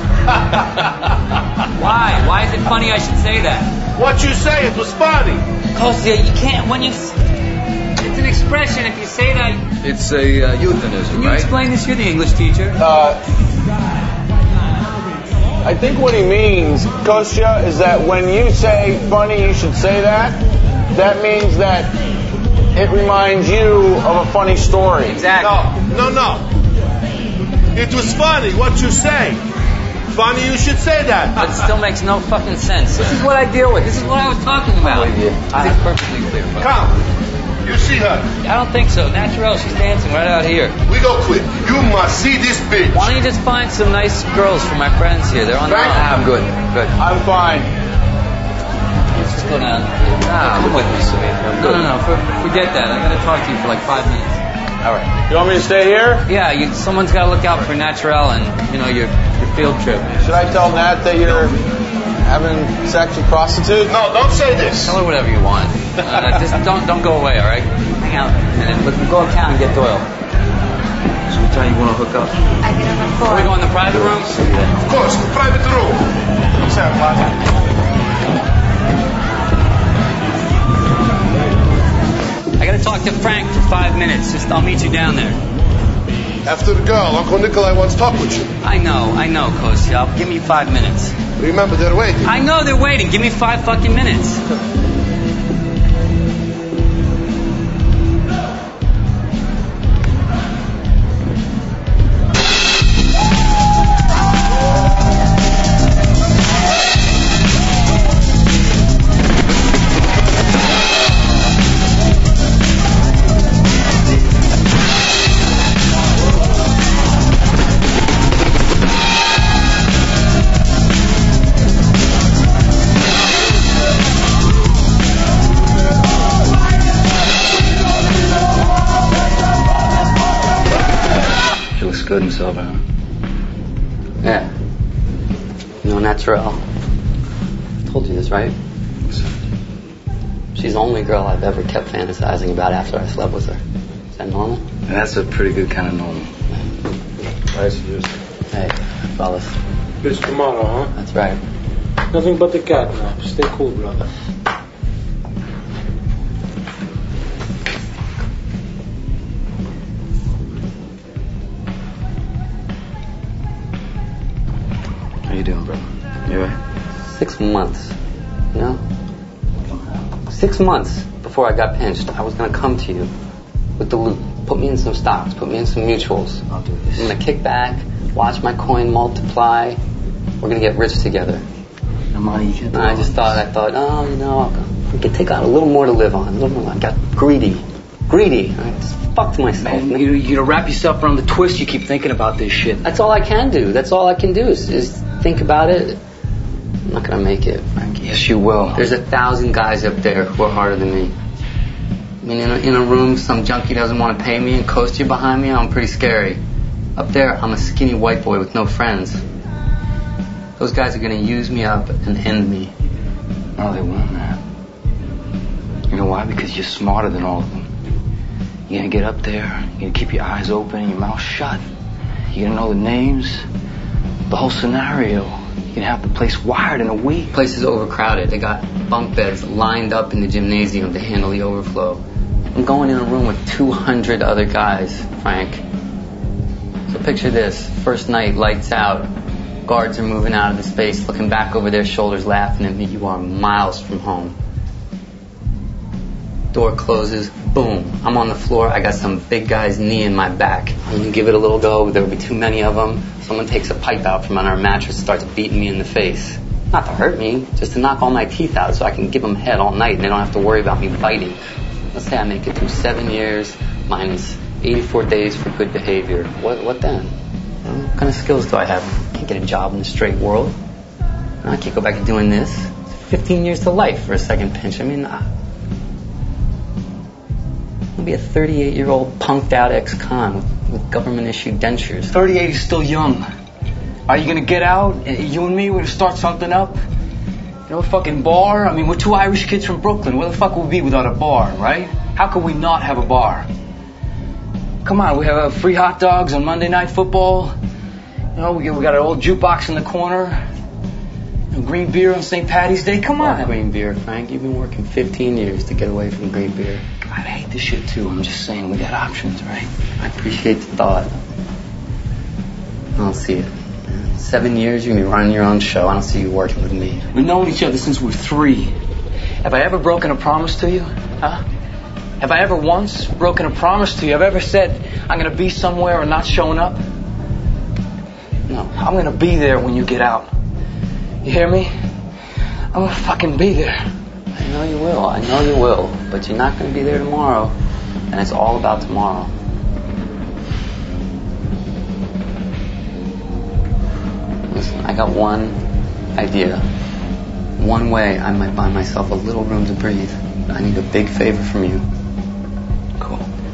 Why? Why is it funny I should say that? What you say, it was funny. Kostya, you can't, when you... It's an expression, if you say that... It's a euphemism, Can you explain this? You're the English teacher. I think what he means, Kostya, is that when you say funny, you should say that. That means that it reminds you of a funny story. Exactly. No. It was funny what you say. Funny you should say that. But it still makes no fucking sense. This is what I deal with. This is what I was talking about. It's perfectly clear. Come. You see her? I don't think so. Naturel, she's dancing right out here. We go quick. You must see this bitch. Why don't you just find some nice girls for my friends here? They're on their own. I'm good. I'm fine. Let's just go down. Come with me, Samantha. No. Forget that. I gotta talk to you for like 5 minutes. All right. You want me to stay here? Yeah, someone's gotta look out for Naturel and, your field trip. Should I tell Nat that you're having sex with prostitutes? No, don't say this. Tell her whatever you want. Just don't go away, all right? Hang out a minute. Let's go uptown and get Doyle. So what time you want to hook up? I get on the floor. Are we going in the private room? Of course, the private room. I gotta talk to Frank for 5 minutes. I'll meet you down there. After the girl, Uncle Nikolai wants to talk with you. I know, Kostya. Give me 5 minutes. Remember, they're waiting. I know they're waiting. Give me 5 fucking minutes. Good himself, huh? Yeah. Naturel. I told you this, right? She's the only girl I've ever kept fantasizing about after I slept with her. Is that normal? That's a pretty good kind of normal. Nice of you. Hey, fellas. Bitch tomorrow, huh? That's right. Nothing but the cat now. Stay cool, brother. How you doing, brother? You alright? 6 months. 6 months before I got pinched, I was going to come to you with the loot. Put me in some stocks. Put me in some mutuals. I'll do this. I'm going to kick back, watch my coin multiply. We're going to get rich together. And I thought, we could take out a little more to live on. A little more. I got greedy. I just fucked myself. Man, you wrap yourself around the twist. You keep thinking about this shit. That's all I can do. Is think about it. I'm not gonna make it, Frank. Yes, you will. There's 1,000 guys up there who are harder than me. I mean, in a room, some junkie doesn't want to pay me, and Kostya behind me, I'm pretty scary. Up there, I'm a skinny white boy with no friends. Those guys are gonna use me up and end me. No, they won't, man. You know why? Because you're smarter than all of them. You're gonna get up there, you're gonna keep your eyes open and your mouth shut. You're gonna know the names, the whole scenario. You're gonna have the place wired in a week. The place is overcrowded. They got bunk beds lined up in the gymnasium to handle the overflow. I'm going in a room with 200 other guys, Frank. So picture this. First night, lights out. Guards are moving out of the space, looking back over their shoulders, laughing at me. You are miles from home. Door closes, boom. I'm on the floor. I got some big guy's knee in my back. I'm going to give it a little go. There will be too many of them. Someone takes a pipe out from under a mattress and starts beating me in the face. Not to hurt me, just to knock all my teeth out so I can give them head all night and they don't have to worry about me biting. Let's say I make it through 7 years minus 84 days for good behavior. What then? What kind of skills do I have? I can't get a job in the straight world. I can't go back to doing this. 15 years to life for a second pinch. I mean, I'll be a 38-year-old punked out ex-con with government-issued dentures. 38 is still young. Are you gonna get out? You and me, we're gonna start something up? You know, a fucking bar? I mean, we're two Irish kids from Brooklyn. Where the fuck would we be without a bar, right? How could we not have a bar? Come on, we have free hot dogs on Monday Night Football. know, we got an old jukebox in the corner. Green beer on St. Patty's Day. Come on. Green beer, Frank. You've been working 15 years to get away from green beer. God, I hate this shit too. I'm just saying we got options, right? I appreciate the thought. I don't see it. 7 years, you're going to be running your own show. I don't see you working with me. We've known each other since we were 3. Have I ever broken a promise to you? Huh? Have I ever once broken a promise to you? Have I ever said I'm going to be somewhere and not showing up? No. I'm going to be there when you get out. You hear me? I'm going to fucking be there. I know you will. I know you will. But you're not going to be there tomorrow. And it's all about tomorrow. Listen, I got one idea. One way I might buy myself a little room to breathe. I need a big favor from you. Cool.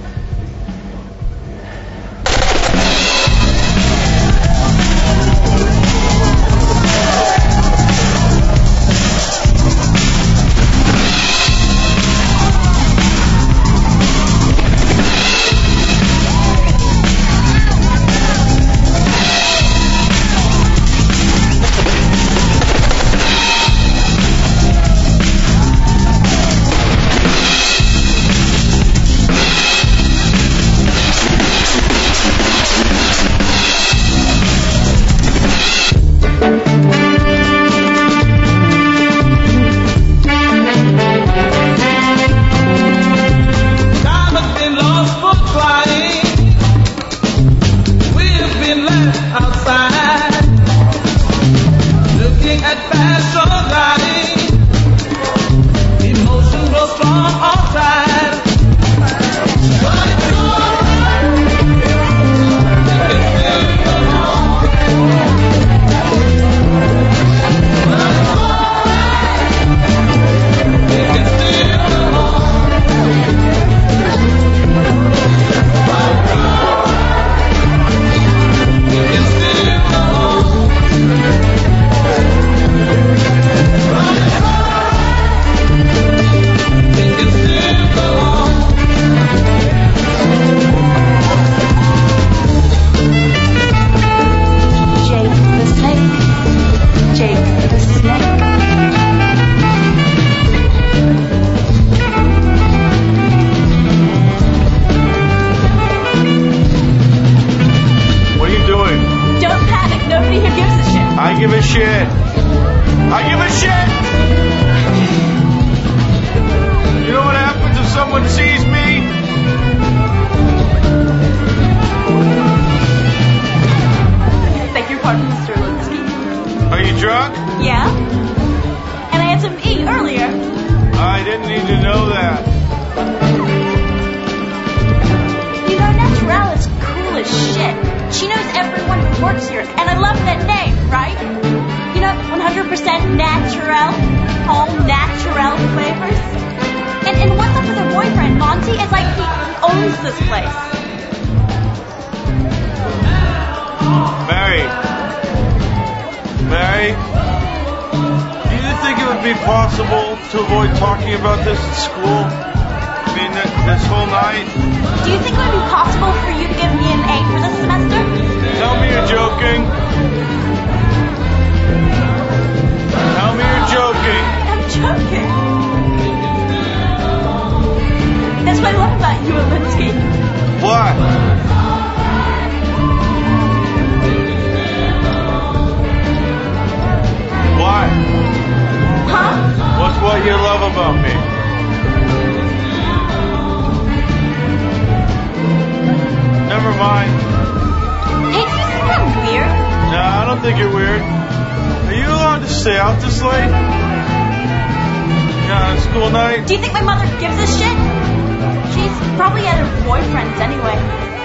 Do you think my mother gives a shit? She's probably at her boyfriend's anyway.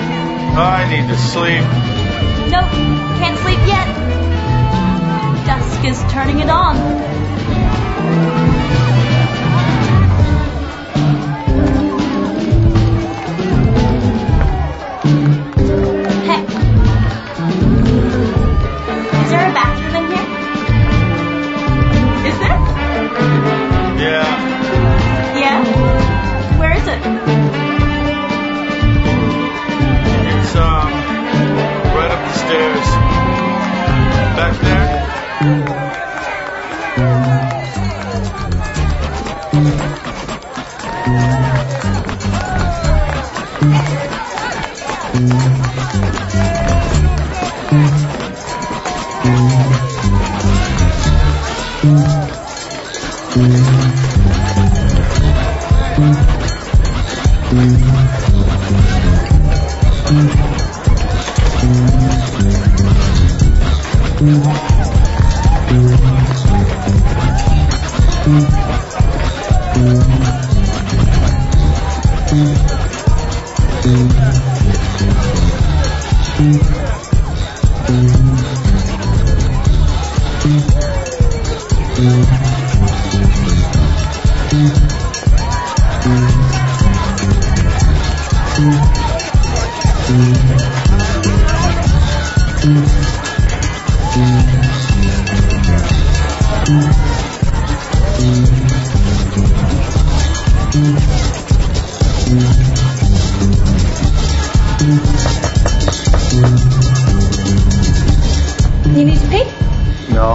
I need to sleep. Nope, can't sleep yet. Dusk is turning it on. Hey. Is there a bathroom in here? Is there? Yeah. Yeah? Where is it? It's, right up the stairs. You need to pee? No.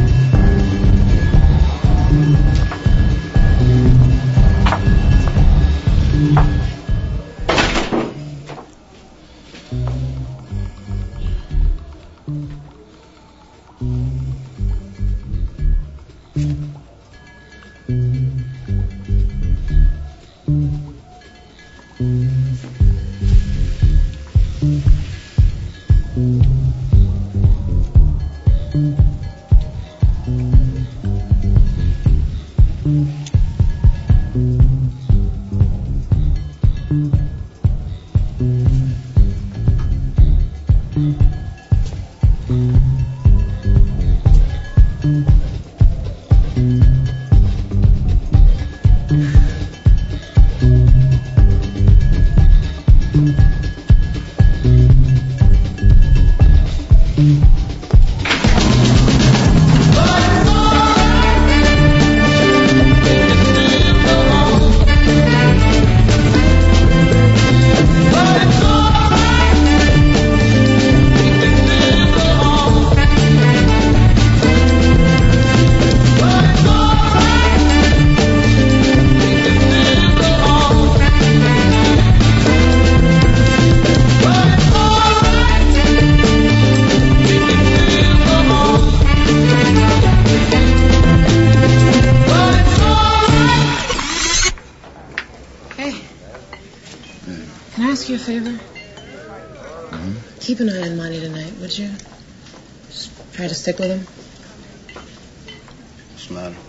Can I ask you a favor? Keep an eye on Monty tonight, would you? Just try to stick with him. What's the matter?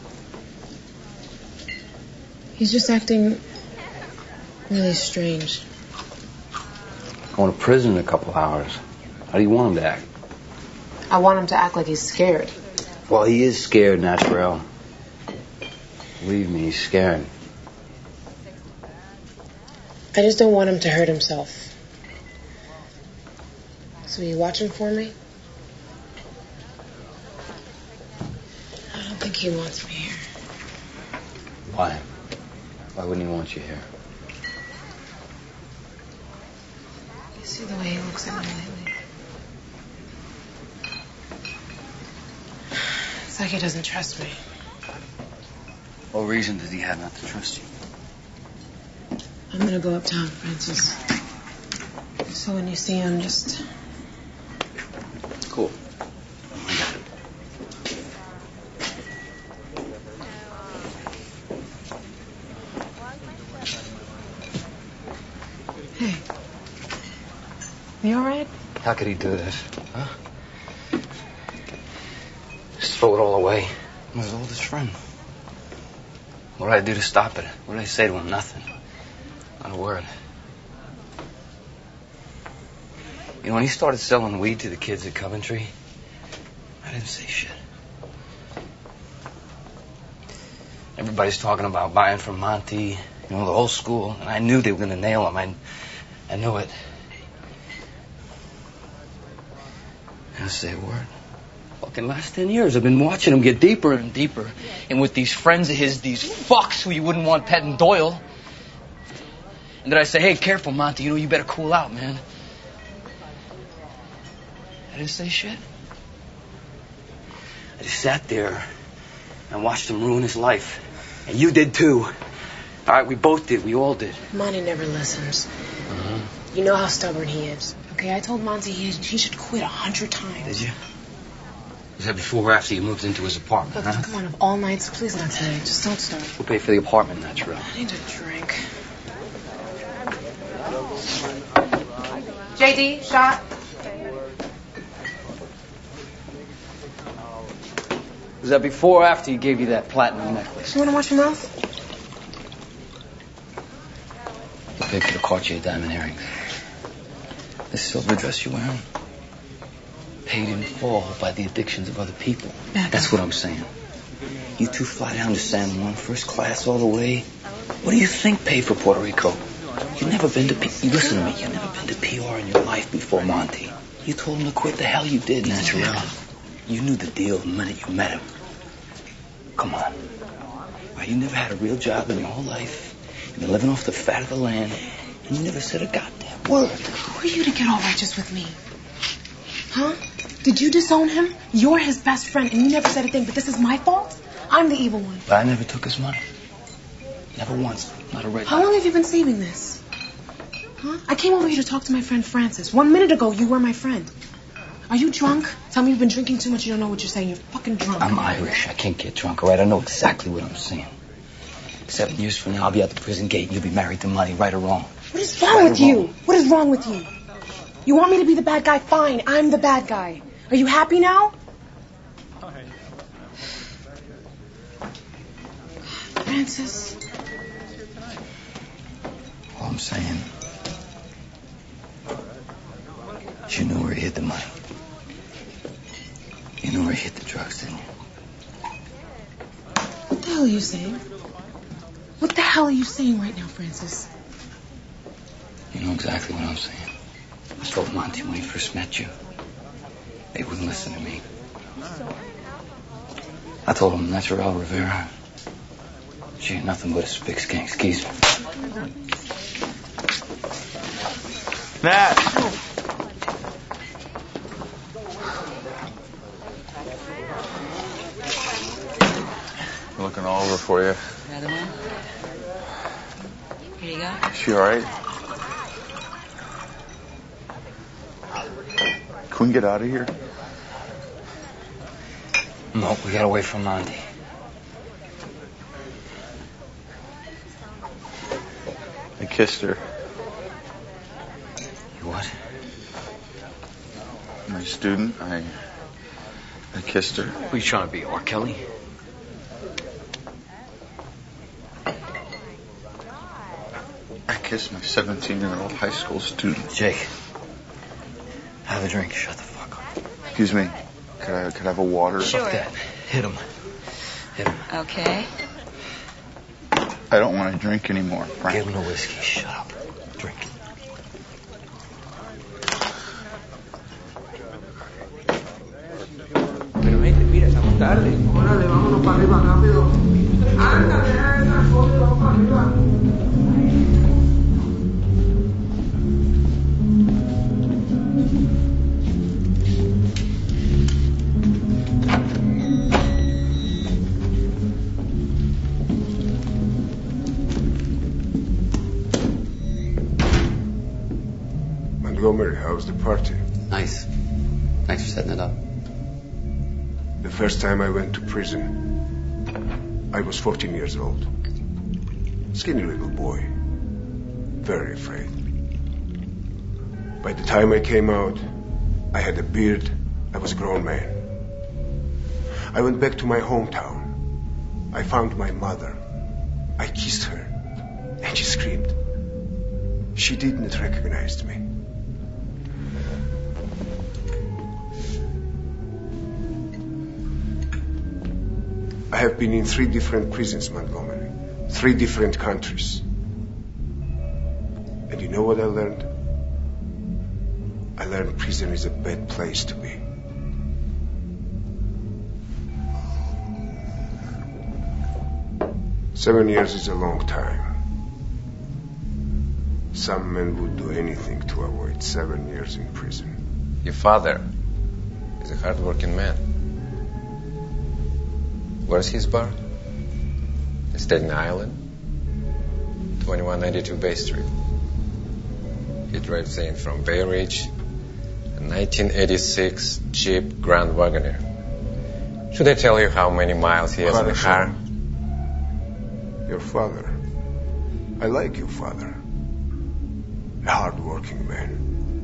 He's just acting really strange. Going to prison in a couple hours. How do you want him to act? I want him to act like he's scared. Well, he is scared, Naturel. Believe me, he's scared. I just don't want him to hurt himself. So will you watch him for me? I don't think he wants me here. Why? Why wouldn't he want you here? You see the way he looks at me lately? It's like he doesn't trust me. What reason does he have not to trust you? I'm gonna go uptown, Francis. So when you see him, just... Cool. Hey. You alright? How could he do this? Huh? Just throw it all away. I'm his oldest friend. What did I do to stop it? What did I say to him? Nothing. Not a word. You know, when he started selling weed to the kids at Coventry, I didn't say shit. Everybody's talking about buying from Monty, you know, the whole school, and I knew they were going to nail him. I knew it. I didn't say a word. Fucking last 10 years, I've been watching him get deeper and deeper. And with these friends of his, these fucks who you wouldn't want petting Doyle. And then I say, hey, careful, Monty, you know, you better cool out, man. I didn't say shit. I just sat there. I watched him ruin his life. And you did too. All right, we both did. We all did. Monty never listens. You know how stubborn he is. Okay, I told Monty he should quit 100 times. Did you? Was that before or after you moved into his apartment, Look, come on, of all nights, please not today. Just don't start. We'll pay for the apartment, Naturel. I need a drink. JD, shot. Was that before or after he gave you that platinum necklace? You want to wash your mouth? You paid for the Cartier diamond earrings. The silver dress you're wearing. Paid in full by the addictions of other people. That's what I'm saying. You two fly down to San Juan, first class all the way. What do you think paid for Puerto Rico? You've never been to listen to me. You've never been to PR in your life before Monty. You told him to quit. The hell you did, Naturel. You knew the deal the minute you met him. Come on. Why, you never had a real job in your whole life. You've been living off the fat of the land, and you never said a goddamn word. Who are you to get all righteous with me? Huh? Did you disown him? You're his best friend, and you never said a thing, but this is my fault? I'm the evil one. But I never took his money. Never once. Not a red. How long have you been saving this? Huh? I came over here to talk to my friend Francis. 1 minute ago, you were my friend. Are you drunk? Tell me you've been drinking too much. You don't know what you're saying. You're fucking drunk. I'm Irish. I can't get drunk, all right? I know exactly what I'm saying. 7 years from now, I'll be at the prison gate and you'll be married to money, right or wrong. What is wrong with you? What is wrong with you? You want me to be the bad guy? Fine. I'm the bad guy. Are you happy now? Francis. All I'm saying is you knew where he hid the money. You knew where he hid the drugs, didn't you? What the hell are you saying? What the hell are you saying right now, Francis? You know exactly what I'm saying. I told Monty when he first met you. They wouldn't listen to me. I told him Naturel Rivera. She ain't nothing but a spick skank skeezer. Nat! We're looking all over for you. Another one? Here you go. Is she alright? Can we get out of here? No, we gotta wait for Monty. I kissed her. You what? My student, I kissed her. What are you trying to be, R. Kelly? I kissed my 17-year-old high school student. Jake, have a drink. Shut the fuck up. Excuse me. Could I have a water? Sure. Fuck that. Hit him. Hit him. Okay. I don't want to drink anymore, Frank. Give him the whiskey. Shut up. Drink. Pero vente, mira, estamos tarde. Órale, vámonos para arriba rápido. Ándale, vamos para arriba. Montgomery, how's the party? Nice. Thanks for setting it up. The first time I went to prison, I was 14 years old. Skinny little boy. Very afraid. By the time I came out, I had a beard. I was a grown man. I went back to my hometown. I found my mother. I kissed her. And she screamed. She didn't recognize me. I have been in 3 different prisons, Montgomery. 3 different countries. And you know what I learned? I learned prison is a bad place to be. Seven years is a long time. Some men would do anything to avoid 7 years in prison. Your father is a hard-working man. Where's his bar? Staten Island, 2192 Bay Street. He drives in from Bay Ridge, a 1986 Jeep Grand Wagoneer. Should I tell you how many miles he has in the car? Your father. I like your father. A hard-working man.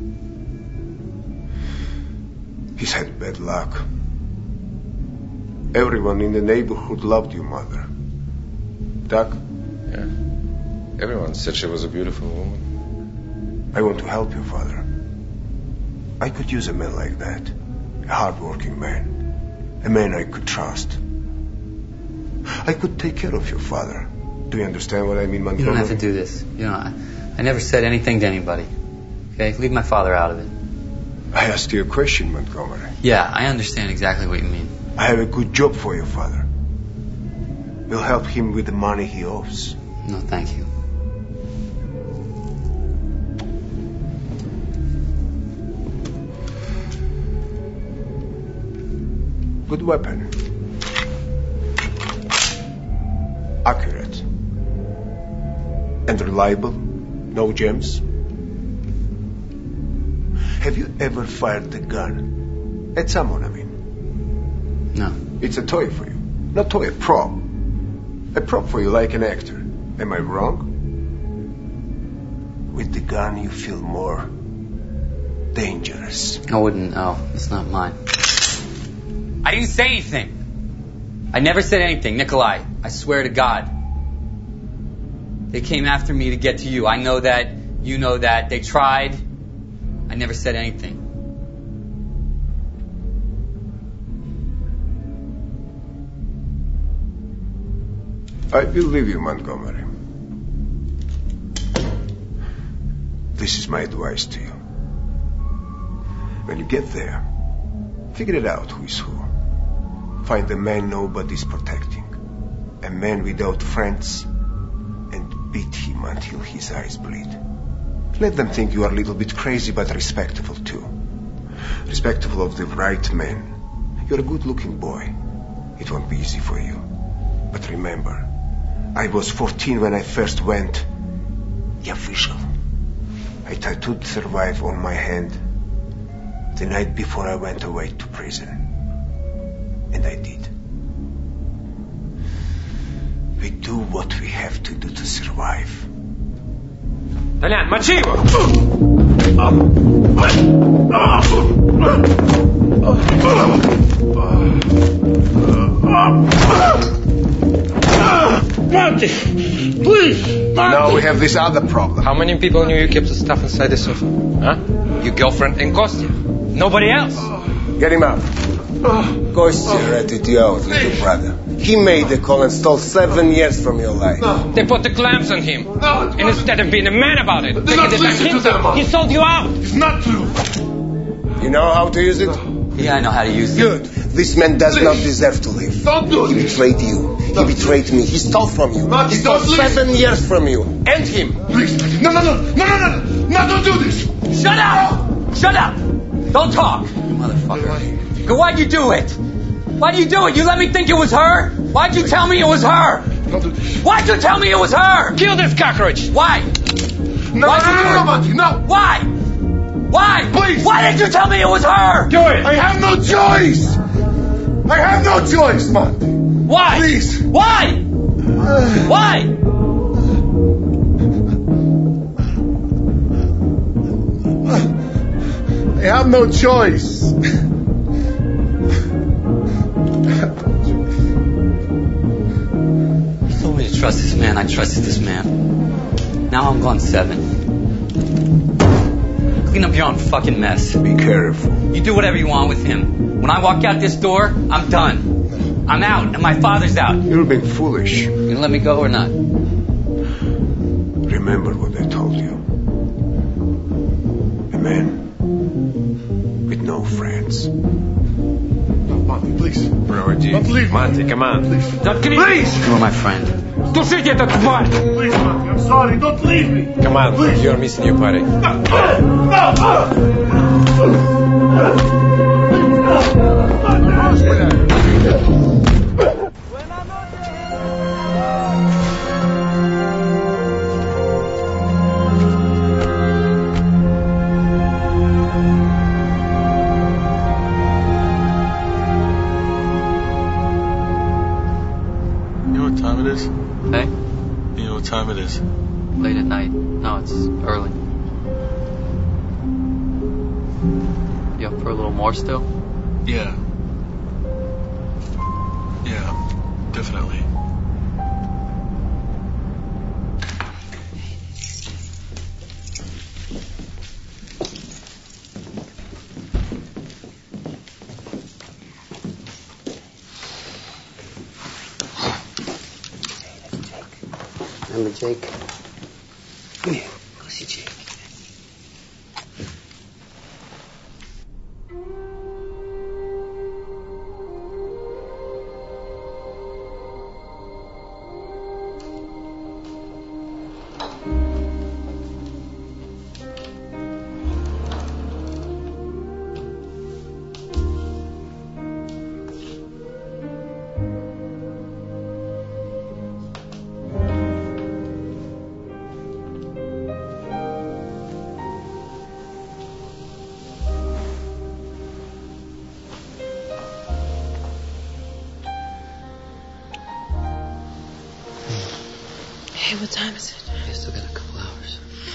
He's had bad luck. Everyone in the neighborhood loved your mother. Doc? Yeah. Everyone said she was a beautiful woman. I want to help your father. I could use a man like that. A hard-working man. A man I could trust. I could take care of your father. Do you understand what I mean, Montgomery? You don't have to do this. You know, I never said anything to anybody. Okay? Leave my father out of it. I asked you a question, Montgomery. Yeah, I understand exactly what you mean. I have a good job for your father. We'll help him with the money he owes. No, thank you. Good weapon. Accurate. And reliable. No gems. Have you ever fired a gun? At someone, I mean. No. It's a toy for you. Not toy, a prop. A prop for you like an actor. Am I wrong? With the gun you feel more dangerous. I wouldn't. No, it's not mine. I didn't say anything. I never said anything, Nikolai. I swear to God. They came after me to get to you. I know that. You know that. They tried. I never said anything. I believe you, Montgomery. This is my advice to you. When you get there, figure it out who is who. Find a man nobody's protecting. A man without friends. And beat him until his eyes bleed. Let them think you are a little bit crazy, but respectful too. Respectful of the right man. You're a good-looking boy. It won't be easy for you. But remember, I was 14 when I first went the official. I tattooed "Survive" on my hand the night before I went away to prison. And I did. We do what we have to do to survive. Толян, мочи его! Monty! Please! Monty! Now we have this other problem. How many people knew you kept the stuff inside the sofa? Huh? Your girlfriend and Kostya. Nobody else. Get him out. Kostya ratted you out, little brother. He made the call and stole 7 years from your life. No. They put the clamps on him. No, and instead of being a man about it, they did that himself. He sold you out. It's not true. You know how to use it? Yeah, I know how to use it. Good. This man does not deserve to live. Don't do it. He betrayed you. He betrayed me. He stole from you. He stole 7 years from you. And him. Please. No, don't do this. Shut up! Shut up! Don't talk. Motherfucker. Why'd you do it? Why'd you do it? You let me think it was her? Why'd you tell me it was her? Don't do this. Why'd you tell me it was her? Kill this cockroach. No, Why? Monty, no. Why? Why? Please. Why did you tell me it was her? Do it. I have no choice. I have no choice, Monty. Why? Please. Why? Why? I have no choice. You told me to trust this man. I trusted this man. Now I'm gone 7. Clean up your own fucking mess. Be careful. You do whatever you want with him. When I walk out this door, I'm done. I'm out, and my father's out. You're being foolish. You gonna let me go or not? Remember what I told you. A man with no friends. Monty, please. Brody. Don't leave. Monty, come on. Please. Please. You are my friend. Тушите этот тварь! Please, Monty, I'm sorry. Don't leave me. Come on, please. You're missing your party. know what time it is? Hey? You know what time it is? Late at night. No, it's early. You up for a little more still? Yeah. Yeah, definitely. Remember Jake? Come here. Go see Jake. Hey, what time is it? I still got a couple hours.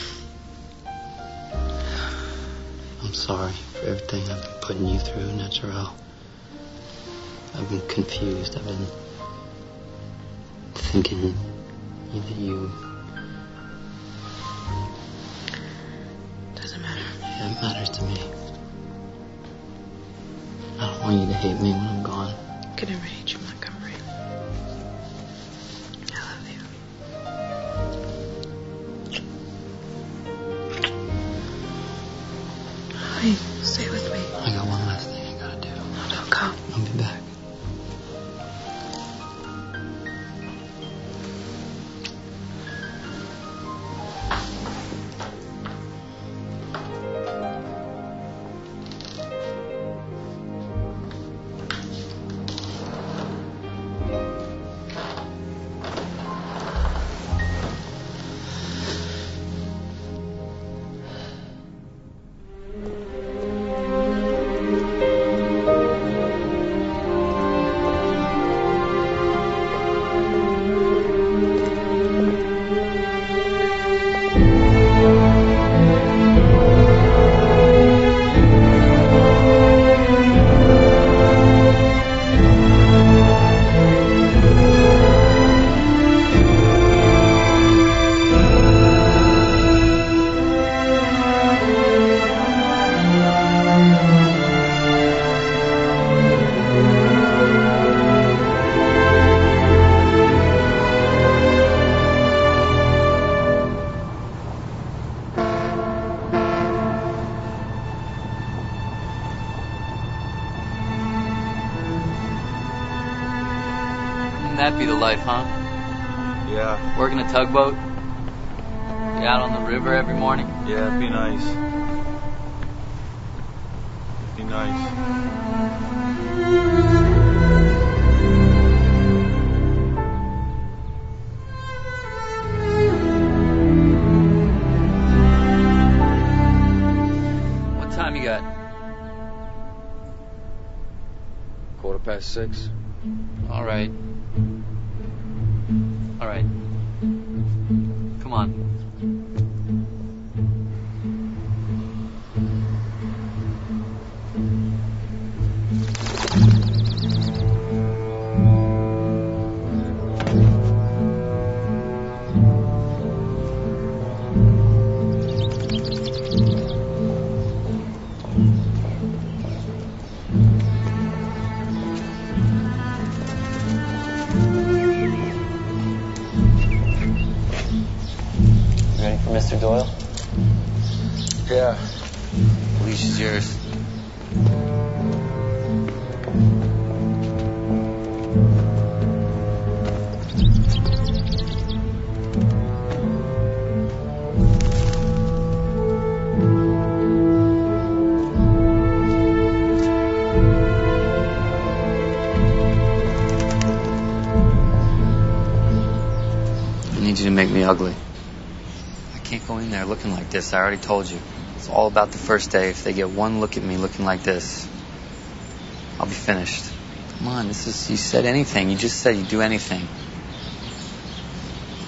I'm sorry for everything I've been putting you through, Natural. I've been confused. I've been thinking that you... Doesn't matter. Yeah, it matters to me. I don't want you to hate me when I'm gone. Can never hate you, Montgomery. I love you. Hey, stay with me. I got one last thing I gotta do. No, don't go. I'll be back. That'd be the life, huh? Yeah. Working a tugboat? Be out on the river every morning? Yeah, it'd be nice. It'd be nice. What time you got? 6:15. All right. All right. Come on. Ready for Mr. Doyle? Yeah. Leash is yours. I need you to make me ugly. I can't go in there looking like this. I already told you. It's all about the first day. If they get one look at me looking like this, I'll be finished. Come on, you said anything. You just said you'd do anything.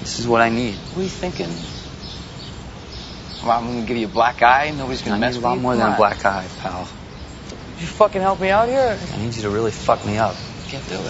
This is what I need. What are you thinking? Well, I'm gonna give you a black eye. Nobody's gonna mess with you. I need a lot more than a black eye, pal. You fucking help me out here? I need you to really fuck me up. Can't do it.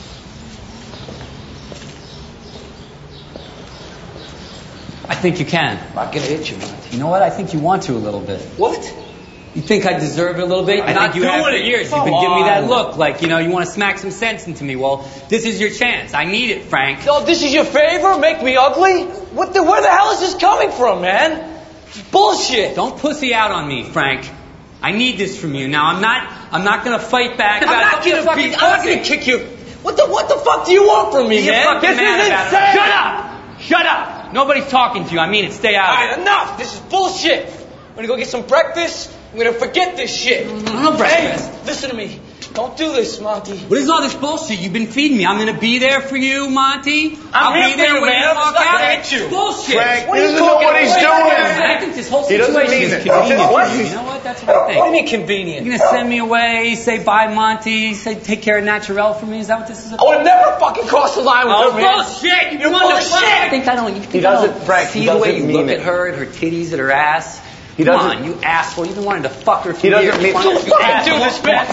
I think you can. I'm not gonna hit you, man. You know what? I think you want to a little bit. What? You think I deserve it a little bit? I think you have for years. You've been giving me that look, like, you want to smack some sense into me. Well, this is your chance. I need it, Frank. Oh, this is your favor? Make me ugly? Where the hell is this coming from, man? Bullshit. Don't pussy out on me, Frank. I need this from you. Now, I'm not gonna fight back. I'm not gonna kick you. What the fuck do you want from me, man? This is insane. Shut up. Nobody's talking to you. I mean it. Stay out. All right, enough. This is bullshit. I'm gonna go get some breakfast. I'm gonna forget this shit. No breakfast. Hey, listen to me. Don't do this, Monty. What is all this bullshit you've been feeding me? I'm gonna be there for you, Monty. I'll here be there for you, when man. you walk I'm not out. gonna hit you. Bullshit. Frank, What he are you doesn't know talking what he's about? doing. I think this whole He doesn't situation mean is it. convenient. What? You know what? That's what I think. What do you mean convenient? You're gonna send me away, say bye, Monty, say take care of Naturel for me. Is that what this is about? I would never fucking cross the line with her, man. Bullshit! You're bullshit! I think I don't. You think I don't Frank, see he the way doesn't you look mean at it. her and her titties and her ass. He Come doesn't- on, you asshole! You've been wanting to fuck her for He doesn't years. mean- Why don't Don't you fucking asshole? do this, man!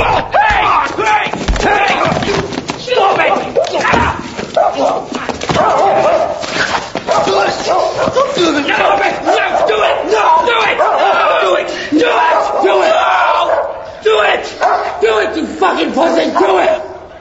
Hey! Stop it! Don't do this. No, do it! No! Do it! Do it! Do it! Do it! No! Do it! Do it, you fucking pussy! Do it!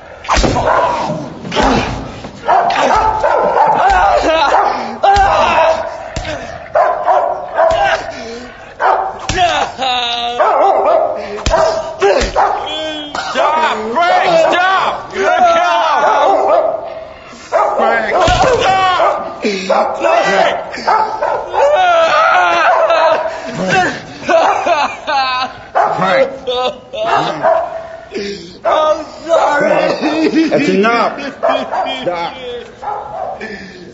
Stop, Frank, stop! You're gonna kill him! Frank, stop! Frank! I'm sorry! That's enough! Stop!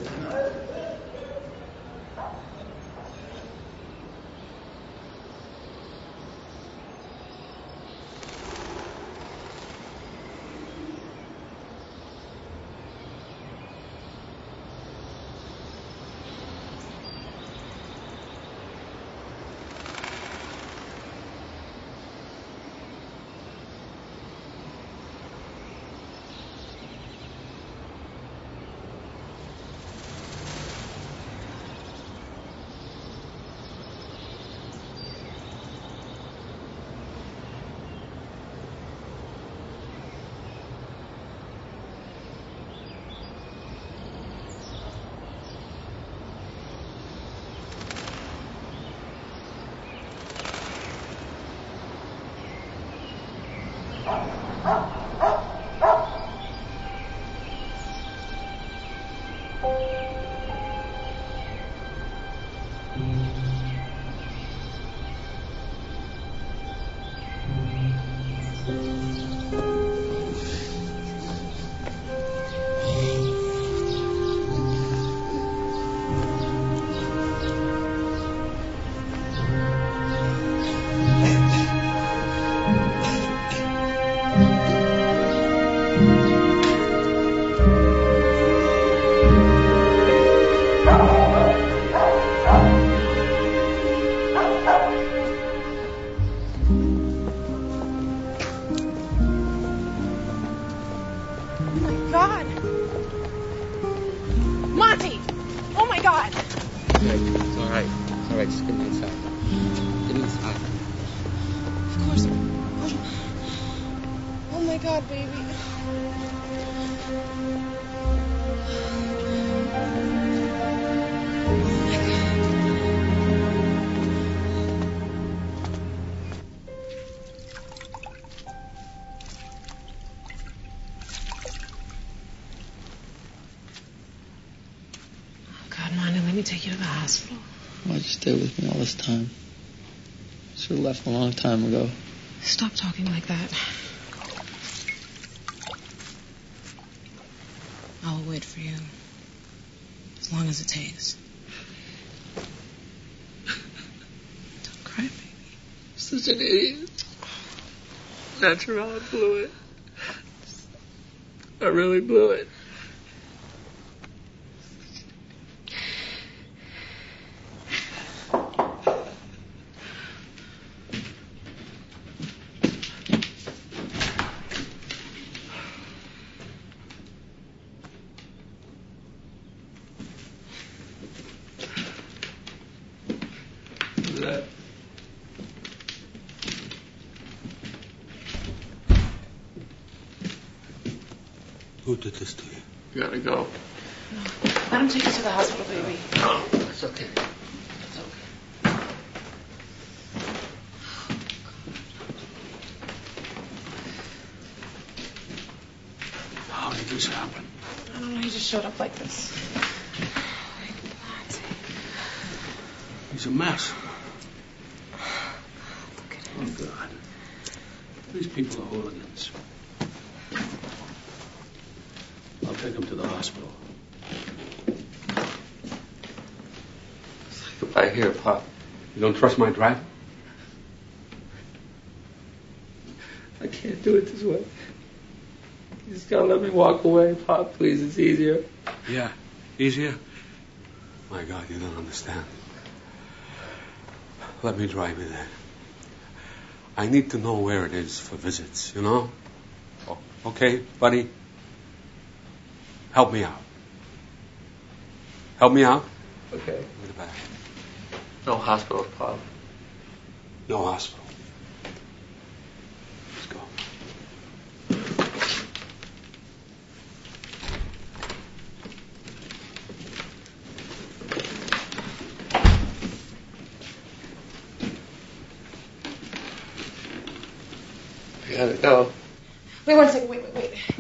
God. Monty! Oh my God! It's all right. It's all right. Just get me inside. Get me inside. Of course. Oh my God, baby. God, Monty, let me take you to the hospital. Why'd you stay with me all this time? Should have left a long time ago. Stop talking like that. I'll wait for you. As long as it takes. Don't cry, baby. Such an idiot. Natural, I blew it. I really blew it. bed. Who did this to you? You gotta go. Let him take you to the hospital, baby. No, it's okay. How did this happen? I don't know, he just showed up like this. He's a mess. Oh, God. These people are hooligans. I'll take him to the hospital. Say goodbye here, Pop. You don't trust my driving? I can't do it this way. You just gotta let me walk away, Pop, please. It's easier. Yeah, easier? My God, you don't understand. Let me drive you there. I need to know where it is for visits, you know? Oh, okay, buddy? Help me out. Help me out? Okay. In the back. No hospital, Pop. No hospital. Let's go. I gotta go. Wait 1 second, wait.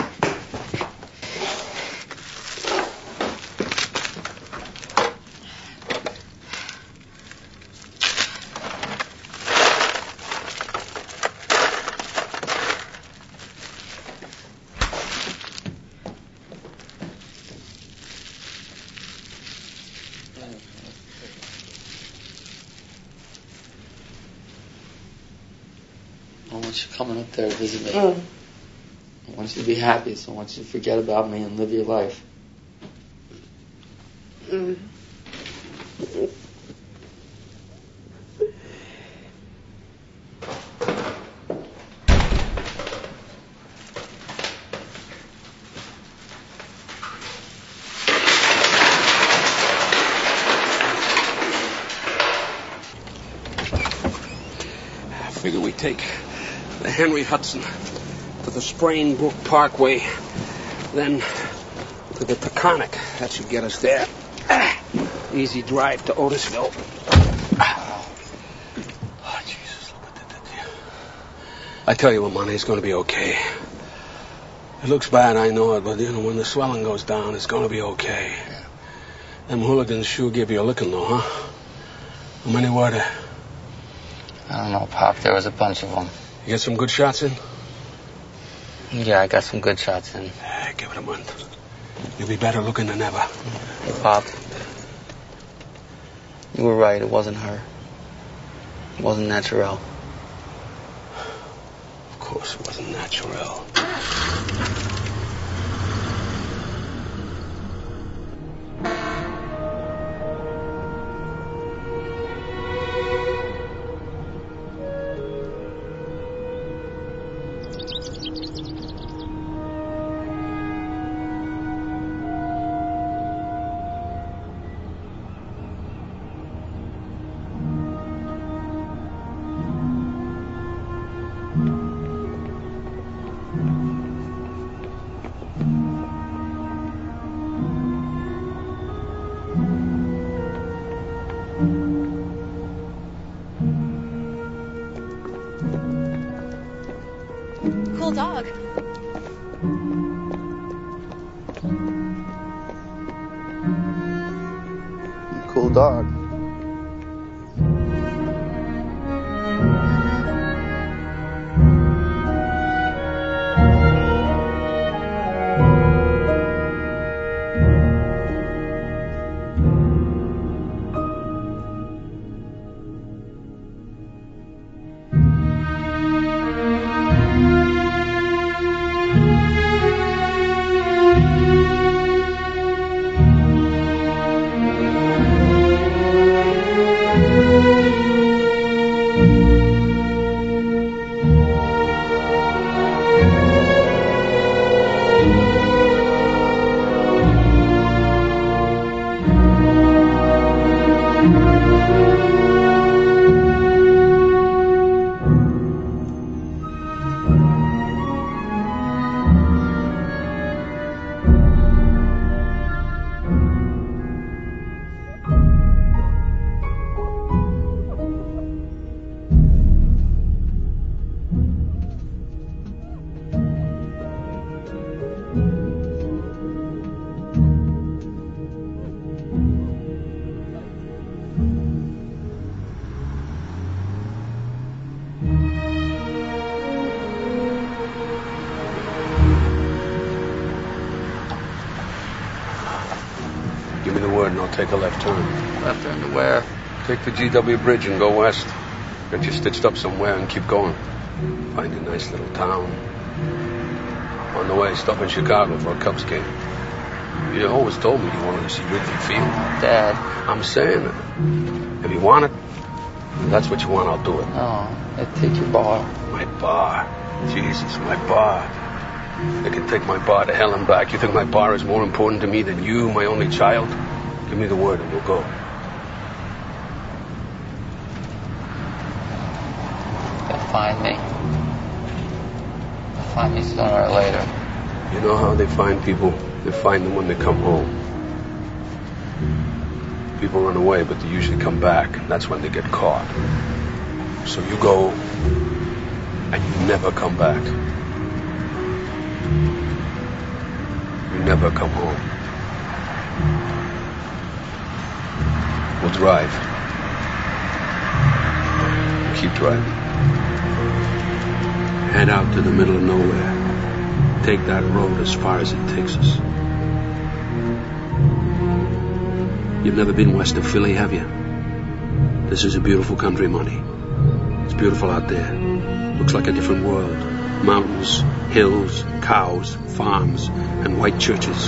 I want you coming up there to visit me. I want you to be happy, so I want you to forget about me and live your life. I figure we take the Henry Hudson to the Sprain Brook Parkway, then to the Taconic. That should get us there. Easy drive to Otisville. Oh, Jesus, look what they did to you. I tell you what, Monty, it's going to be okay. It looks bad, I know it, but, you know, when the swelling goes down, it's going to be okay. Them hooligans sure give you a licking, though, huh? How many were there? I don't know, Pop. There was a bunch of them. You get some good shots in? Yeah, I got some good shots in. Give it a month. You'll be better looking than ever. Hey, Pop. You were right. It wasn't her. It wasn't natural. Of course it wasn't natural. Cool dog. Cool dog. Give me the word and I'll take a left turn. Left turn to where? Take the GW Bridge and go west. Get you stitched up somewhere and keep going. Find a nice little town. On the way, stop in Chicago for a Cubs game. You always told me you wanted to see Wrigley Field. Dad. I'm saying it. If you want it, if that's what you want, I'll do it. Oh, I'd take your bar. My bar. Jesus, my bar. They can take my bar to hell and back. You think my bar is more important to me than you, my only child? Give me the word and we'll go. They'll find me. They'll find me sooner or later. You know how they find people? They find them when they come home. People run away, but they usually come back. And that's when they get caught. So you go, and you never come back. You never come home. We'll drive. Keep driving. Head out to the middle of nowhere. Take that road as far as it takes us. You've never been west of Philly, have you? This is a beautiful country, Monty. It's beautiful out there. Looks like a different world. Mountains, hills, cows, farms, and white churches.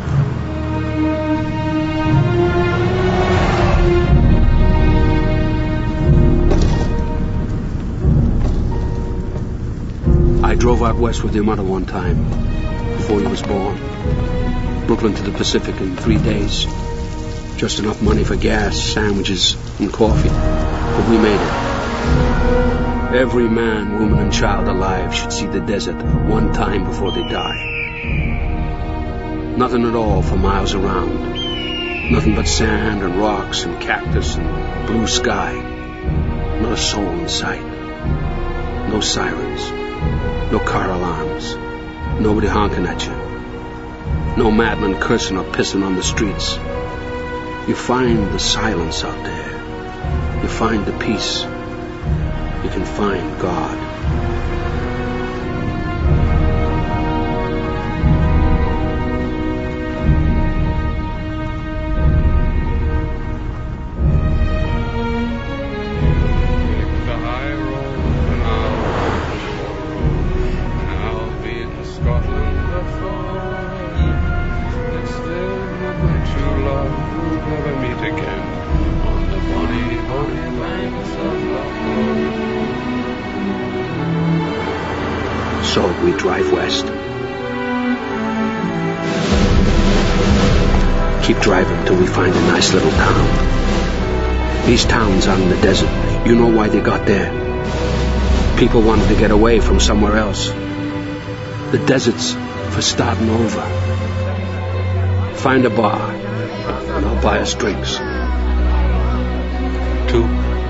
I drove out west with your mother one time, before you was born. Brooklyn to the Pacific in 3 days. Just enough money for gas, sandwiches, and coffee. But we made it. Every man, woman, and child alive should see the desert one time before they die. Nothing at all for miles around. Nothing but sand and rocks and cactus and blue sky. Not a soul in sight. No sirens. No car alarms. Nobody honking at you. No madman cursing or pissing on the streets. You find the silence out there. You find the peace. You can find God. So we drive west. Keep driving till we find a nice little town. These towns out in the desert, you know why they got there. People wanted to get away from somewhere else. The desert's for starting over. Find a bar, and I'll buy us drinks. 2.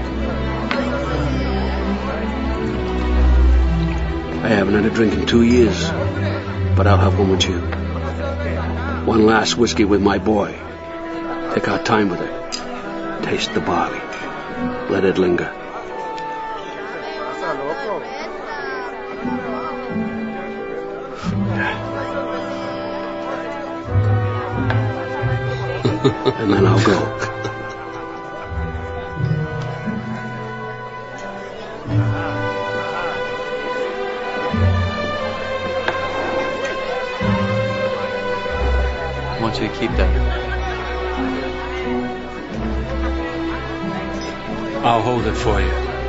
I haven't had a drink in 2 years, but I'll have one with you. One last whiskey with my boy. Take our time with it. Taste the barley. Let it linger. And then I'll go. I want you to keep that. I'll hold it for you.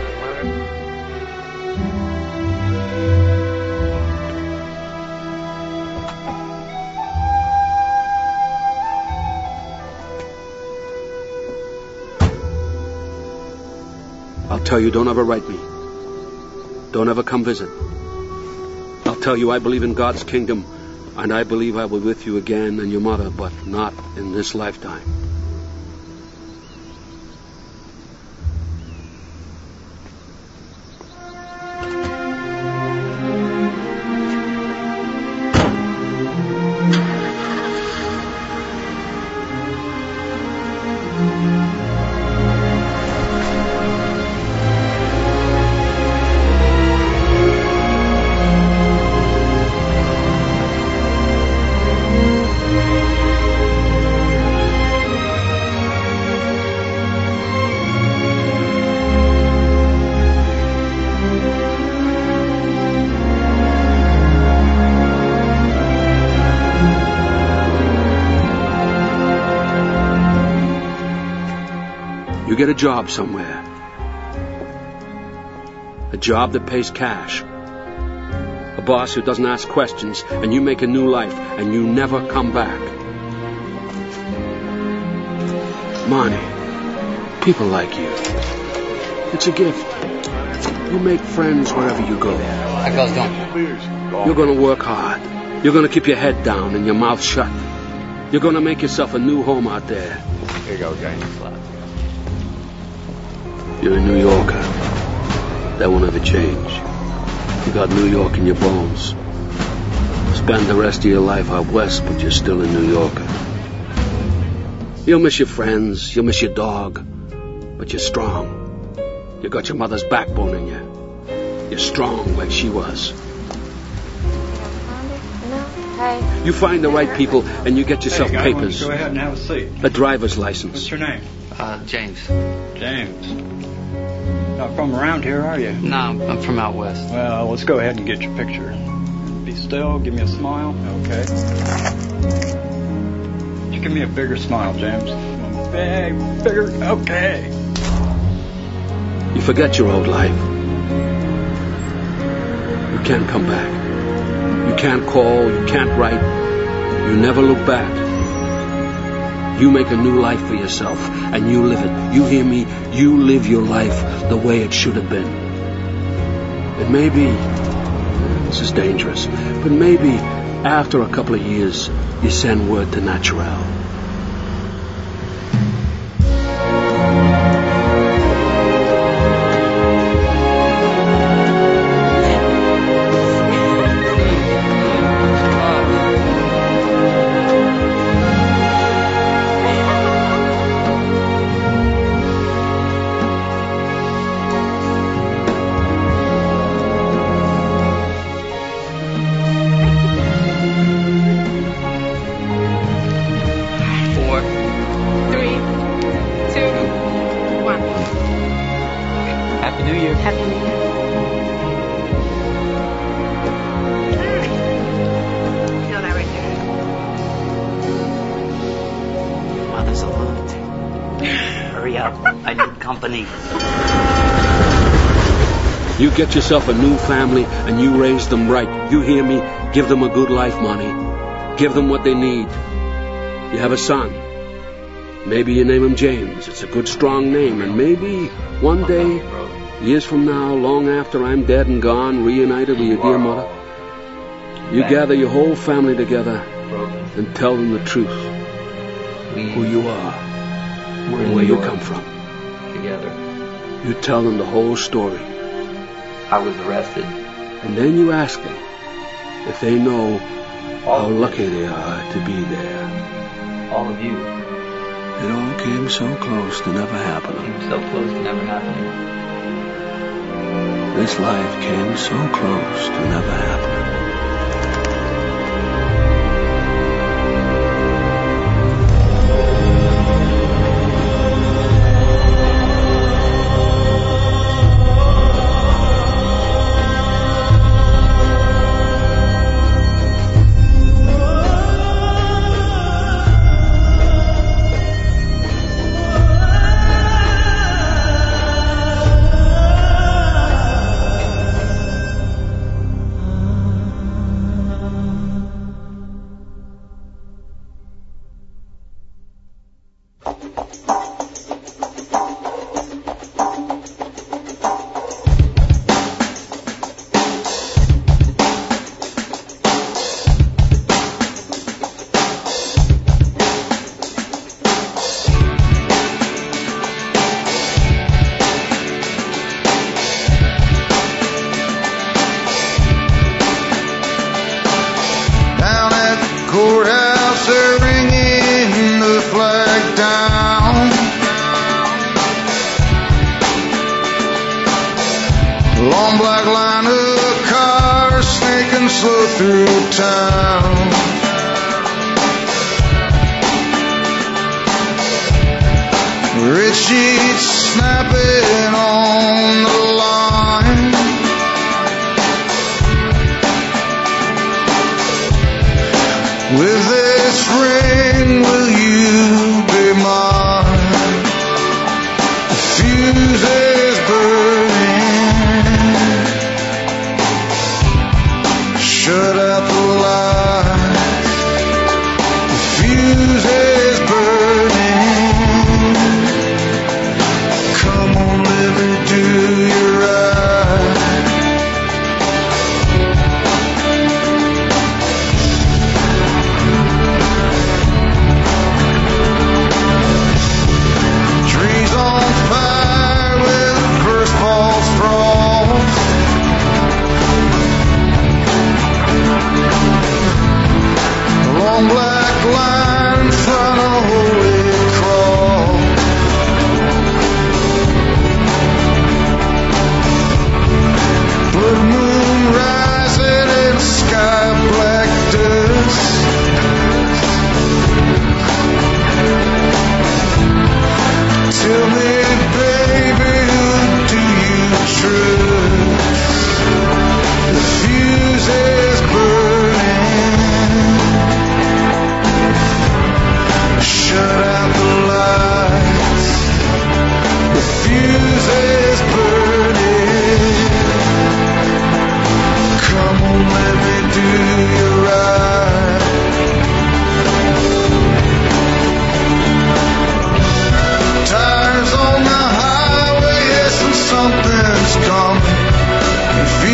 I'll tell you, don't ever write me. Don't ever come visit. I'll tell you I believe in God's kingdom, and I believe I will be with you again and your mother, but not in this lifetime. You get a job somewhere. A job that pays cash. A boss who doesn't ask questions, and you make a new life, and you never come back. Monty, people like you. It's a gift. You make friends wherever you go. How goes going? You're going to work hard. You're going to keep your head down and your mouth shut. You're going to make yourself a new home out there. Here you go, James. You're a New Yorker. That won't ever change. You got New York in your bones. Spend the rest of your life out west, but you're still a New Yorker. You'll miss your friends, you'll miss your dog, but you're strong. You got your mother's backbone in you. You're strong like she was. You find the right people and you get yourself papers. Go ahead and have a seat. A driver's license. What's your name? James. James. Not from around here, are you? No, I'm from out west. Well, let's go ahead and get your picture. Be still, give me a smile. Okay. Just give me a bigger smile, James. Big, bigger, okay. You forget your old life. You can't come back. You can't call, you can't write. You never look back. You make a new life for yourself, and you live it. You hear me? You live your life the way it should have been. And maybe, this is dangerous, but maybe after a couple of years, you send word to Natural. You get yourself a new family and you raise them right. You hear me? Give them a good life, Monty. Give them what they need. You have a son. Maybe you name him James. It's a good, strong name. And maybe one day, years from now, long after I'm dead and gone, reunited with your dear mother, you gather your whole family together and tell them the truth. Who you are and where you come from. Together. You tell them the whole story. I was arrested. And then you ask them if they know how lucky they are to be there. All of you. It all came so close to never happening. Came so close to never happening. This life came so close to never happening. Courthouse, they're ringing the flag down. Long black line of cars snaking slow through town. Red sheets snapping on the line. With this ring, will you be mine?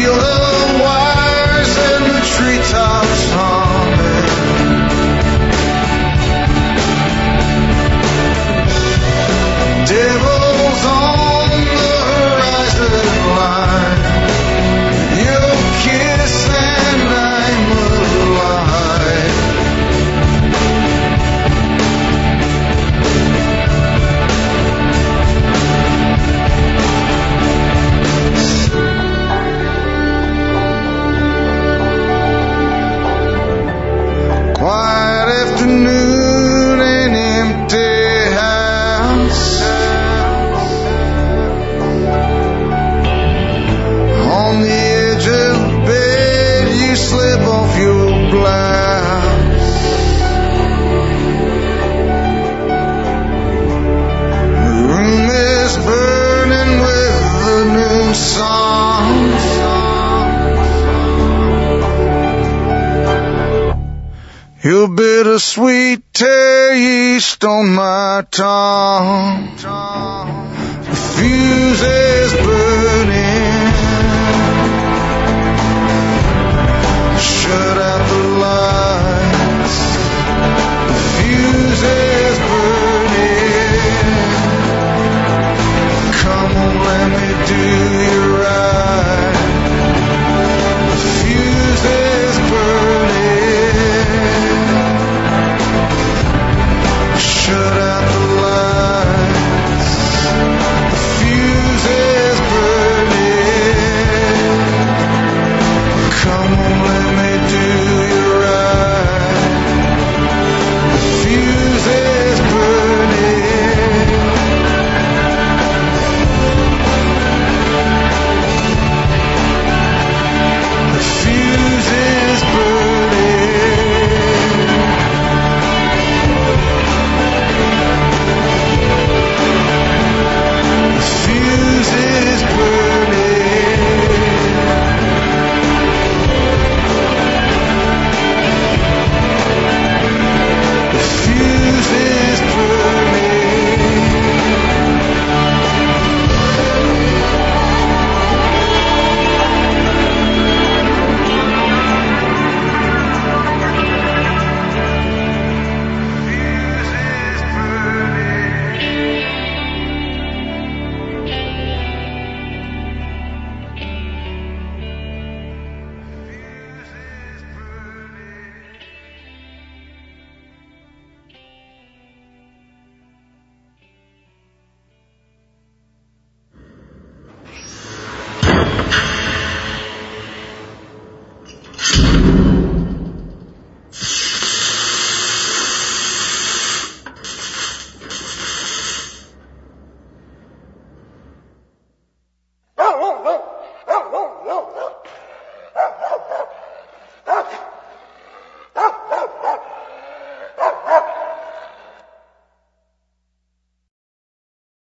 Feel the wires and the treetops humming. Devils on the horizon line. Your kiss and I'm alive. Quiet afternoon and empty house. On the edge of the bed you slip off your blouse. The room is burning with the new songs. Your bittersweet taste on my tongue. The fuse is burning. Shut out the lights. The fuse is